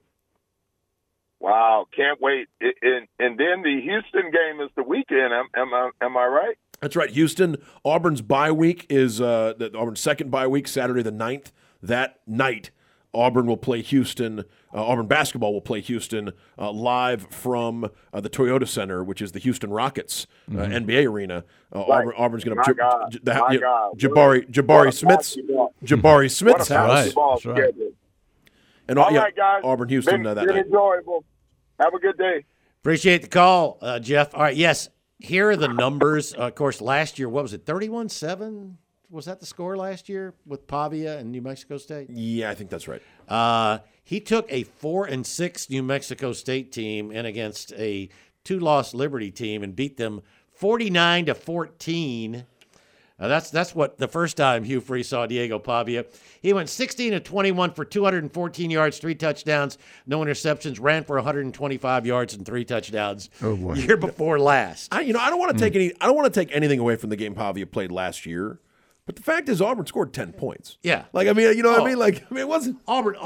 Wow, can't wait. And then the Houston game is the weekend. Am I right?
That's right. Houston, Auburn's bye week is Auburn's second bye week, Saturday the 9th. That night, Auburn will play Houston. Auburn basketball will play Houston live from the Toyota Center, which is the Houston Rockets NBA arena. Auburn's going to Jabari Smith's house.
That's right.
And
all right, guys.
Auburn Houston that night.
Enjoyable. Have a good day.
Appreciate the call, Jeff. All right, yes. Here are the numbers. Of course, last year, what was it? 31-7. Was that the score last year with Pavia and New Mexico State?
Yeah, I think that's right.
He took a 4-6 New Mexico State team and against a 2-loss Liberty team and beat them 49-14. That's what the first time Hugh Freeze saw Diego Pavia. He went 16-21 for 214 yards, 3 touchdowns, no interceptions, ran for 125 yards and 3 touchdowns.
Oh boy.
Year before last.
I don't want to take anything away from the game Pavia played last year. But the fact is, Auburn scored 10 points.
Yeah.
Like, I mean, you know what I mean? Like, I mean, it wasn't
Auburn.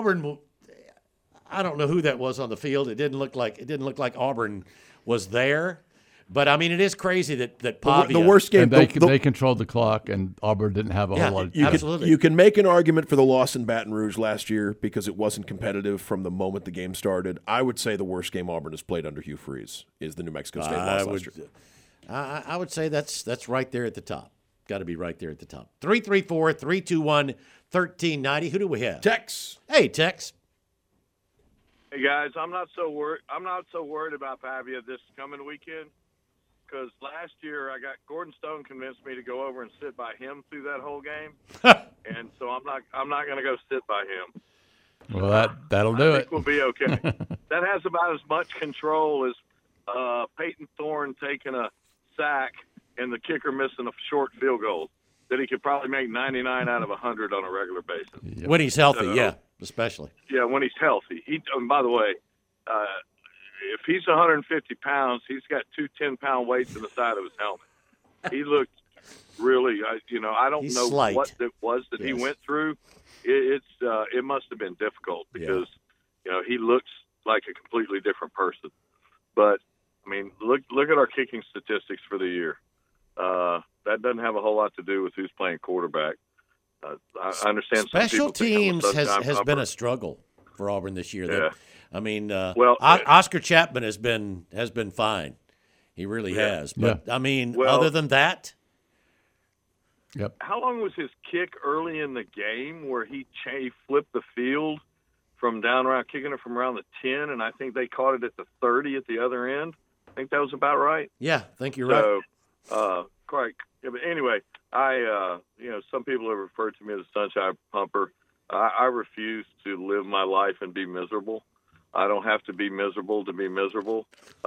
I don't know who that was on the field. It didn't look like Auburn was there. But I mean, it is crazy that Pavia,
the worst game.
And they controlled the clock, and Auburn didn't have a whole lot.
You can make an argument for the loss in Baton Rouge last year because it wasn't competitive from the moment the game started. I would say the worst game Auburn has played under Hugh Freeze is the New Mexico State loss last year.
I would say that's right there at the top. Got to be right there at the top. 334-321-1390. Who do we have?
Tex.
Hey, Tex.
Hey guys, I'm not so worried about Pavia this coming weekend. Because last year Gordon Stone convinced me to go over and sit by him through that whole game, and so I'm not going to go sit by him.
Well, that'll do
I
it.
think we'll be okay. That has about as much control as Peyton Thorne taking a sack and the kicker missing a short field goal that he could probably make 99 out of 100 on a regular basis.
Yep. When he's healthy, especially.
Yeah, when he's healthy. By the way. If he's 150 pounds, he's got two 10-pound weights in the side of his helmet. He looked really, I don't know what it was that he went through. It must have been difficult because, he looks like a completely different person. But, I mean, look at our kicking statistics for the year. That doesn't have a whole lot to do with who's playing quarterback. I understand
special teams has been a struggle for Auburn this year. Yeah. I mean, Oscar Chapman has been fine. He really has. But I mean, other than that,
How long was his kick early in the game where he flipped the field from down around, kicking it from around the 10, and I think they caught it at the 30 at the other end? I think that was about right.
Yeah, I think you're right.
Quite. Yeah, but anyway, some people have referred to me as a sunshine pumper. I refuse to live my life and be miserable. I don't have to be miserable to be miserable.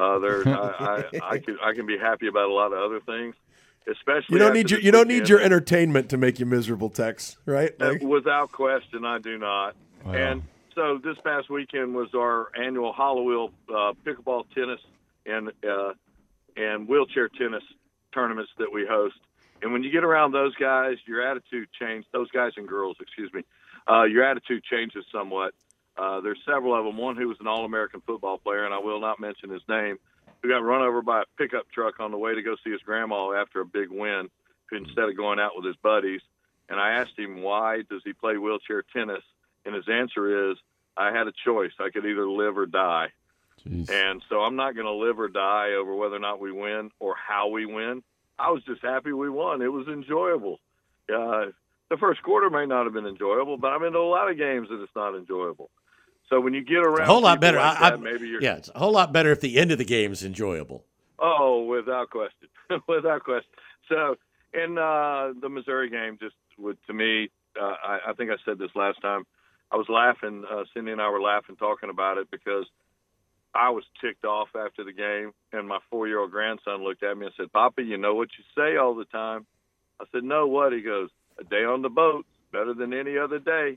I can be happy about a lot of other things, especially.
You don't need your entertainment to make you miserable, Tex. Right?
Without question, I do not. Wow. And so this past weekend was our annual Hollowell pickleball tennis and wheelchair tennis tournaments that we host. And when you get around those guys, your attitude changes. Those guys and girls, excuse me, your attitude changes somewhat. There's several of them. One who was an All-American football player, and I will not mention his name, who got run over by a pickup truck on the way to go see his grandma after a big win, instead of going out with his buddies. And I asked him, why does he play wheelchair tennis? And his answer is, I had a choice. I could either live or die. Jeez. And so I'm not going to live or die over whether or not we win or how we win. I was just happy we won. It was enjoyable. The first quarter may not have been enjoyable, but I'm into a lot of games that it's not enjoyable. So when you get around,
a whole lot better.
Maybe you're
it's a whole lot better if the end of the game is enjoyable.
Oh, without question, without question. So in the Missouri game, to me, I think I said this last time. I was laughing. Cindy and I were laughing talking about it because I was ticked off after the game, and my 4-year-old grandson looked at me and said, "Papa, you know what you say all the time." I said, "No, what?" He goes, "A day on the boat, better than any other day."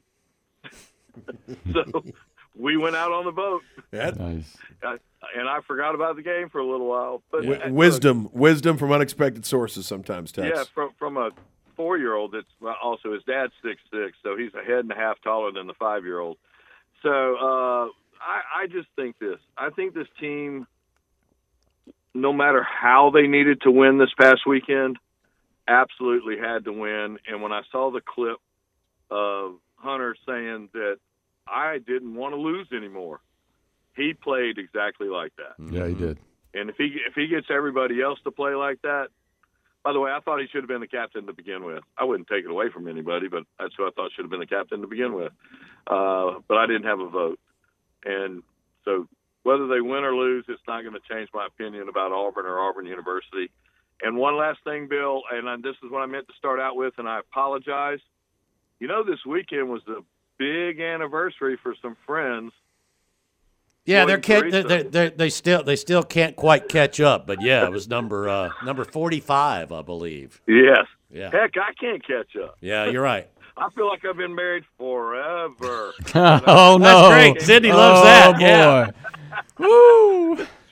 So we went out on the boat.
That's nice.
And I forgot about the game for a little while. But
wisdom from unexpected sources sometimes, Tex.
Yeah, from a 4-year-old that's also his dad's 6'6", so he's a head and a half taller than the 5-year-old. So I just think this. I think this team, no matter how they needed to win this past weekend, absolutely had to win. And when I saw the clip of Hunter saying that I didn't want to lose anymore, he played exactly like that.
Yeah, he did.
And if he gets everybody else to play like that, by the way, I thought he should have been the captain to begin with. I wouldn't take it away from anybody, but that's who I thought should have been the captain to begin with. But I didn't have a vote. And so whether they win or lose, it's not going to change my opinion about Auburn or Auburn University. And one last thing, Bill, and this is what I meant to start out with, and I apologize. This weekend was the big anniversary for some friends.
Yeah, they still can't quite catch up, but yeah, it was number 45, I believe.
Yes.
Yeah.
Heck, I can't catch up.
Yeah, you're right.
I feel like I've been married forever.
Oh, no.
That's great. Sydney loves that.
Boy.
Yeah.
Woo.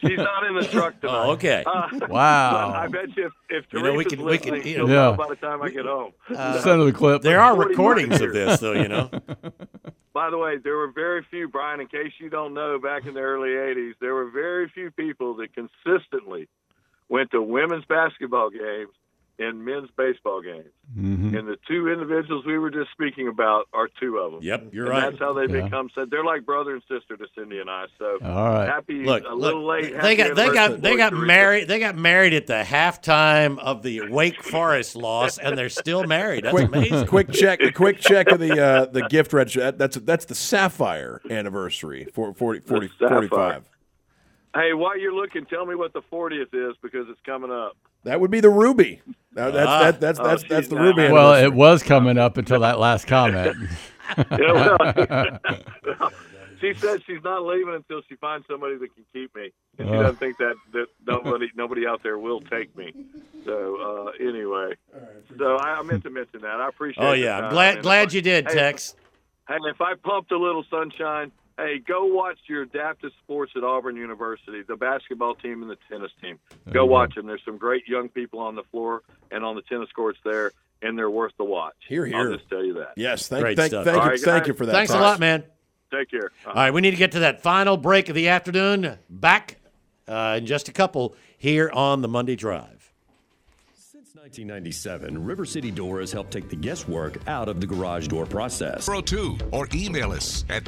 She's not in the truck tonight.
Oh, okay.
Wow.
I bet you if
You know,
Teresa's
we can,
she'll
Yeah.
know by the time I get home.
Send her the clip.
There are recordings of this, though, you know.
By the way, there were very few, Brian, in case you don't know, back in the early 80s, there were very few people that consistently went to women's basketball games and men's baseball games.
Mm-hmm.
And the two individuals we were just speaking about are two of them.
Yep, you're
and
right.
That's how they
Yeah.
become said. They're like brother and sister to Cindy and I. So
All right.
happy,
Look,
a little late.
They
happy
got
anniversary,
married. They got married at the halftime of the Wake Forest loss, and they're still married. That's amazing.
Quick check of the gift register. That's the Sapphire anniversary for 45.
Hey, while you're looking, tell me what the 40th is because it's coming up.
That would be the Ruby. That's the Ruby.
Well,
anniversary.
it was coming up until that last comment.
She said she's not leaving until she finds somebody that can keep me, and she
Oh.
doesn't think that nobody out there will take me. So anyway, so I meant to mention that. I appreciate.
Oh
the
yeah,
time.
I'm
And
glad
if
you did,
hey,
Tex.
Hey, if I pumped a little sunshine, hey, go watch your adaptive sports at Auburn University, the basketball team and the tennis team. Go watch them. There's some great young people on the floor and on the tennis courts there, and they're worth the watch.
Hear, hear.
I'll just tell you that.
Yes,
Great
thank
stuff.
you
All right,
thank you
guys.
for that.
Thanks a
Tosh.
lot, man.
Take care.
All right, we need to get to that final break of the afternoon. Back in just a couple here on the Monday Drive.
Since 1997, River City Door has helped take the guesswork out of the garage door process.
402 or email us at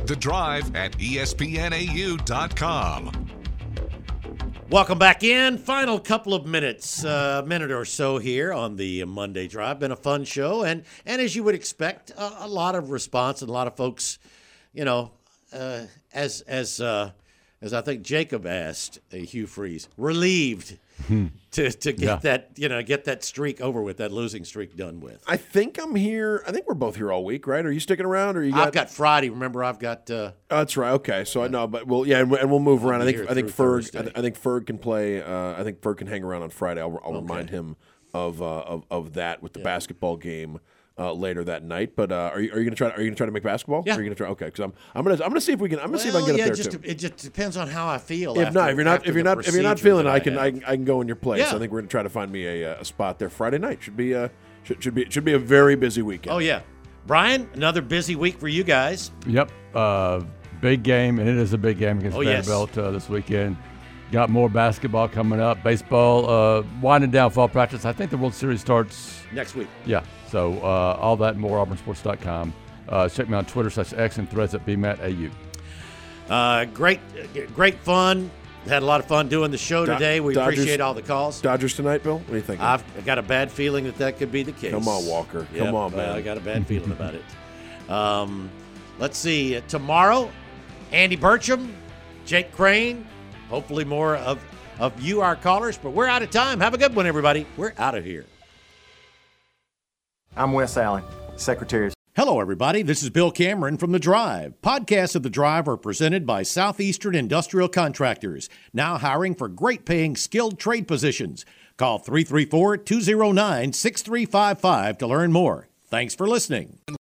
thedrive@espnau.com.
Welcome back in. Final couple of minutes, minute or so here on the Monday Drive. Been a fun show, and as you would expect, a lot of response and a lot of folks, you know, as I think Jacob asked Hugh Freeze, relieved to get that streak over with, that losing streak done with.
I think I'm here. I think we're both here all week, right? Are you sticking around, or you got?
I've got Friday. Remember, I've got.
Oh, that's right. Okay, so I know, but and we'll move around.
I'll
I
be
think
here through Thursday.
I think Ferg can play. I think Ferg can hang around on Friday. I'll remind him of that with the basketball game later that night. But are you going to try to make basketball?
Yeah.
Or are you going to try? Okay, because I'm going to see if we can. I'm going to see if I can get up there too.
It just depends on how I feel.
If not, if you're not feeling it, I can go in your place.
Yeah.
I think we're going to try to find me a spot there Friday night. Should be a very busy weekend.
Oh yeah, Brian, another busy week for you guys.
Yep. Big game, and it is a big game against
yes.
Vanderbilt this weekend. Got more basketball coming up. Baseball winding down fall practice. I think the World Series starts
next week.
Yeah. So all that and more, auburnsports.com. Check me on Twitter /X and threads at BMattAU.
Great fun. Had a lot of fun doing the show today. We appreciate all the calls.
Dodgers tonight, Bill? What do you think?
I've got a bad feeling that could be the case.
Come on, Walker. Come on, man.
I got a bad feeling about it. Let's see. Tomorrow, Andy Burcham, Jake Crane, hopefully more of you, our callers. But we're out of time. Have a good one, everybody. We're out of here.
I'm Wes Allen, Secretary of
Hello, everybody. This is Bill Cameron from The Drive. Podcasts of The Drive are presented by Southeastern Industrial Contractors, now hiring for great-paying skilled trade positions. Call 334-209-6355 to learn more. Thanks for listening.